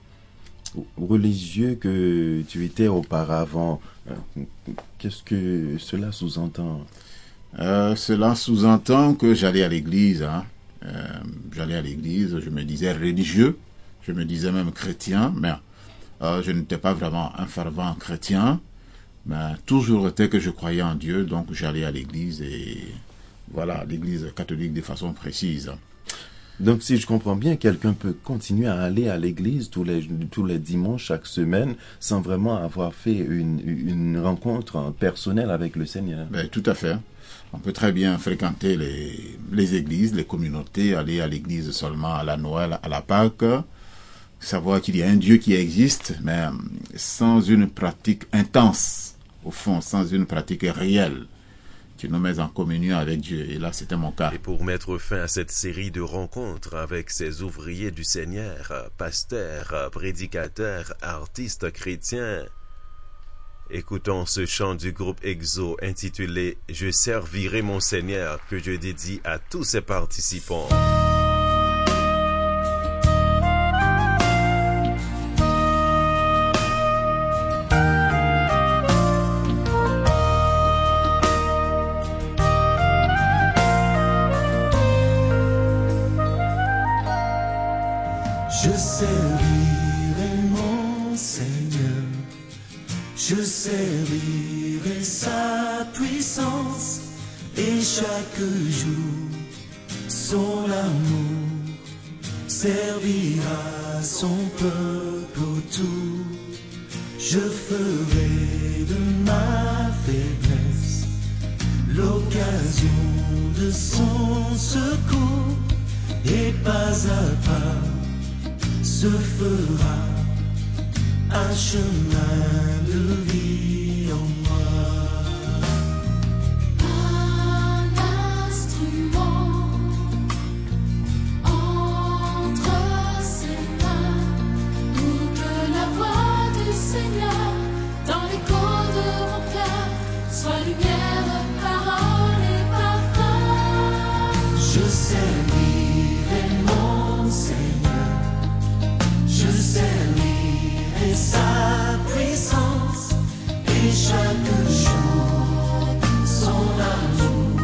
[SPEAKER 5] Religieux que tu étais auparavant, qu'est-ce que cela sous-entend?
[SPEAKER 18] euh, Cela sous-entend que j'allais à l'église. Hein. Euh, j'allais à l'église, je me disais religieux, je me disais même chrétien, mais... Euh, je n'étais pas vraiment un fervent chrétien, mais toujours était que je croyais en Dieu, donc j'allais à l'église, et voilà, l'église catholique de façon précise.
[SPEAKER 5] Donc si je comprends bien, quelqu'un peut continuer à aller à l'église tous les, tous les dimanches, chaque semaine, sans vraiment avoir fait une, une rencontre personnelle avec le Seigneur.
[SPEAKER 18] Ben, tout à fait. On peut très bien fréquenter les, les églises, les communautés, aller à l'église seulement à la Noël, à la Pâque, savoir qu'il y a un Dieu qui existe, mais sans une pratique intense, au fond, sans une pratique réelle qui nous met en communion avec Dieu. Et là, c'était mon cas.
[SPEAKER 3] Et pour mettre fin à cette série de rencontres avec ces ouvriers du Seigneur, pasteurs, prédicateurs, artistes chrétiens, écoutons ce chant du groupe Exo intitulé « Je servirai mon Seigneur » que je dédie à tous ses participants.
[SPEAKER 10] Je servirai mon Seigneur, je servirai sa puissance, et chaque jour son amour servira son peuple autour. Je ferai de ma faiblesse l'occasion de son secours, et pas à pas se fera un chemin de vie en moi. Un instrument entre ses mains, pour que la voix du Seigneur dans l'écho de mon cœur soit lumière, parole et parfum. Je servirai mon Seigneur, je servirai sa puissance, et chaque jour son amour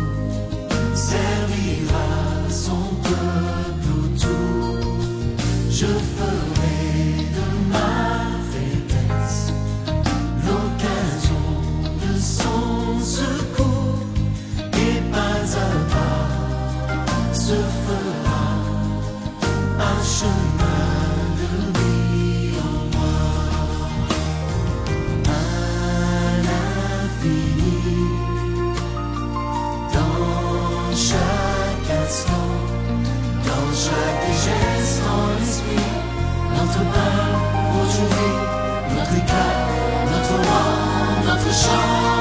[SPEAKER 10] servira son peuple autour. Je ferai de ma faiblesse l'occasion de son secours, et pas à pas se fera un chemin de vie en moi. À l'infini, dans chaque instant, dans chaque geste en l'esprit, notre pain aujourd'hui, notre éclat, notre roi, notre chant.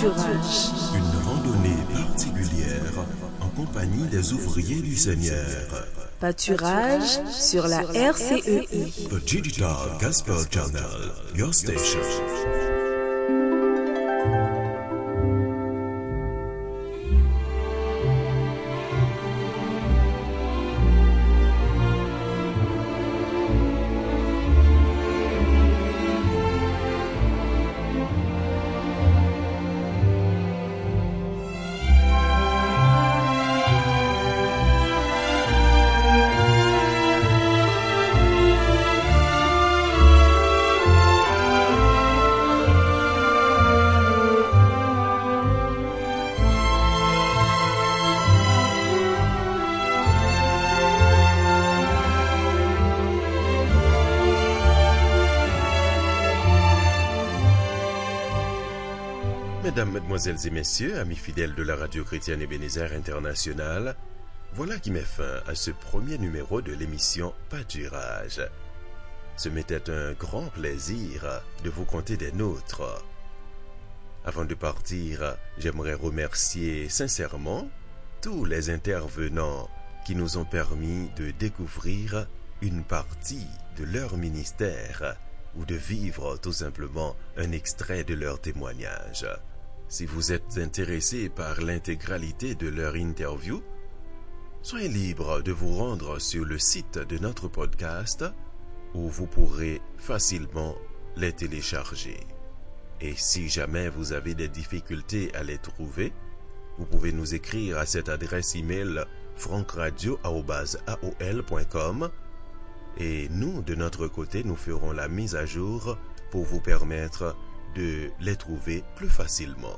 [SPEAKER 2] Pâturage.
[SPEAKER 3] Une randonnée particulière en compagnie des ouvriers du Seigneur.
[SPEAKER 2] Pâturage sur la R C E I.
[SPEAKER 3] The Digital Gospel Channel, your station. Mesdames, Mesdemoiselles et Messieurs, amis fidèles de la radio chrétienne Ebenezer International, voilà qui met fin à ce premier numéro de l'émission Pâturage. Ce m'était un grand plaisir de vous conter des nôtres. Avant de partir, j'aimerais remercier sincèrement tous les intervenants qui nous ont permis de découvrir une partie de leur ministère ou de vivre tout simplement un extrait de leur témoignage. Si vous êtes intéressé par l'intégralité de leur interview, soyez libre de vous rendre sur le site de notre podcast où vous pourrez facilement les télécharger. Et si jamais vous avez des difficultés à les trouver, vous pouvez nous écrire à cette adresse email frankradio arobase a o l point com et nous, de notre côté, nous ferons la mise à jour pour vous permettre de les trouver plus facilement.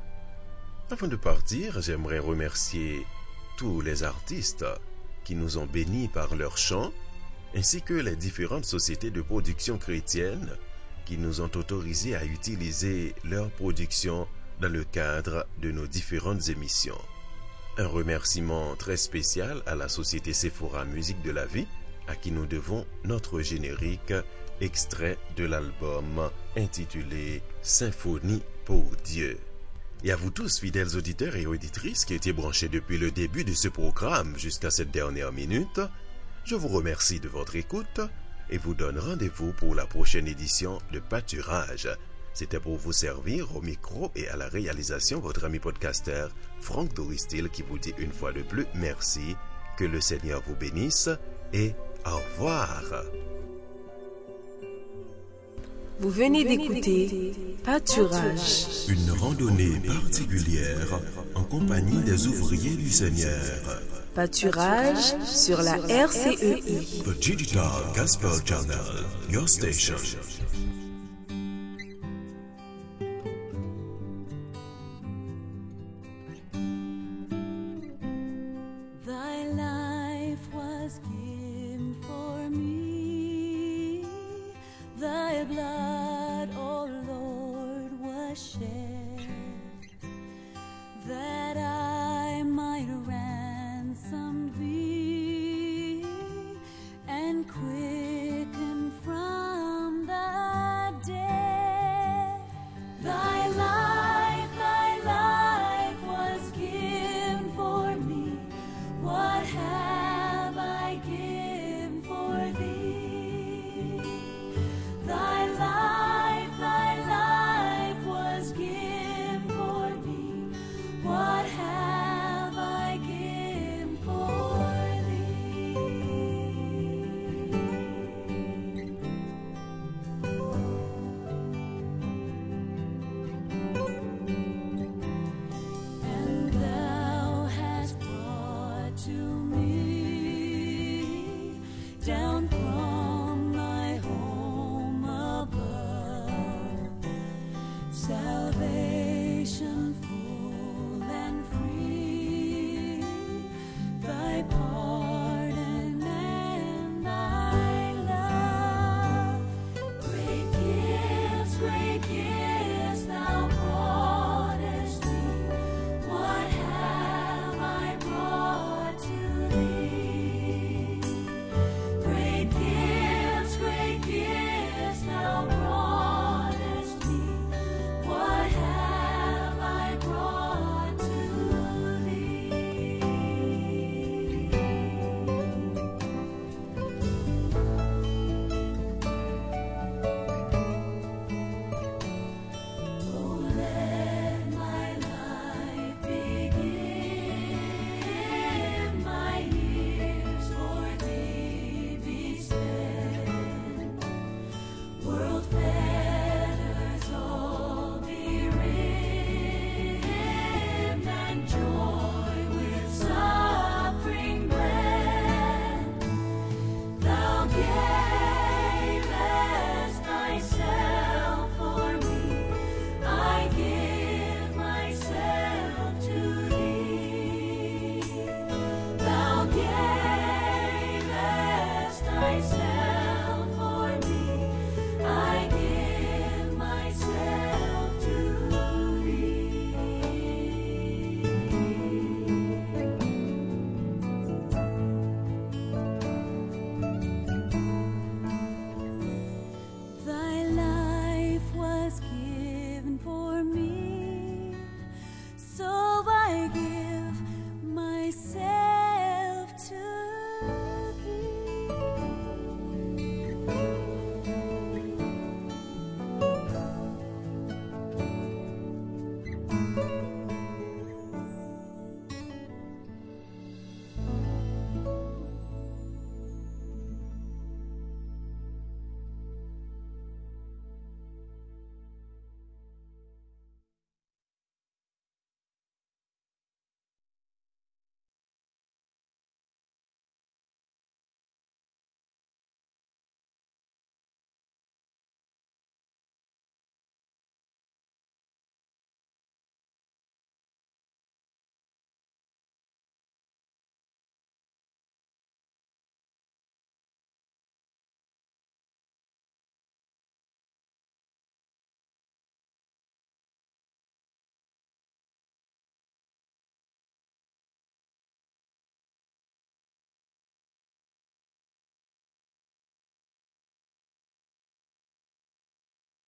[SPEAKER 3] Avant de partir, j'aimerais remercier tous les artistes qui nous ont bénis par leur chant, ainsi que les différentes sociétés de production chrétienne qui nous ont autorisés à utiliser leur production dans le cadre de nos différentes émissions. Un remerciement très spécial à la société Sephora Musique de la Vie, à qui nous devons notre générique extrait de l'album intitulé Symphonie pour Dieu. Et à vous tous, fidèles auditeurs et auditrices qui étaient branchés depuis le début de ce programme jusqu'à cette dernière minute, je vous remercie de votre écoute et vous donne rendez-vous pour la prochaine édition de Pâturage. C'était pour vous servir au micro et à la réalisation votre ami podcasteur Franck Doristil qui vous dit une fois de plus merci, que le Seigneur vous bénisse et au revoir.
[SPEAKER 2] Vous venez d'écouter Pâturage.
[SPEAKER 3] Une randonnée particulière en compagnie des ouvriers du Seigneur.
[SPEAKER 2] Pâturage sur la R C E I.
[SPEAKER 3] The Digital Gospel Channel, your station.
[SPEAKER 6] Thy life was given for me, thy blood, O Lord, was shed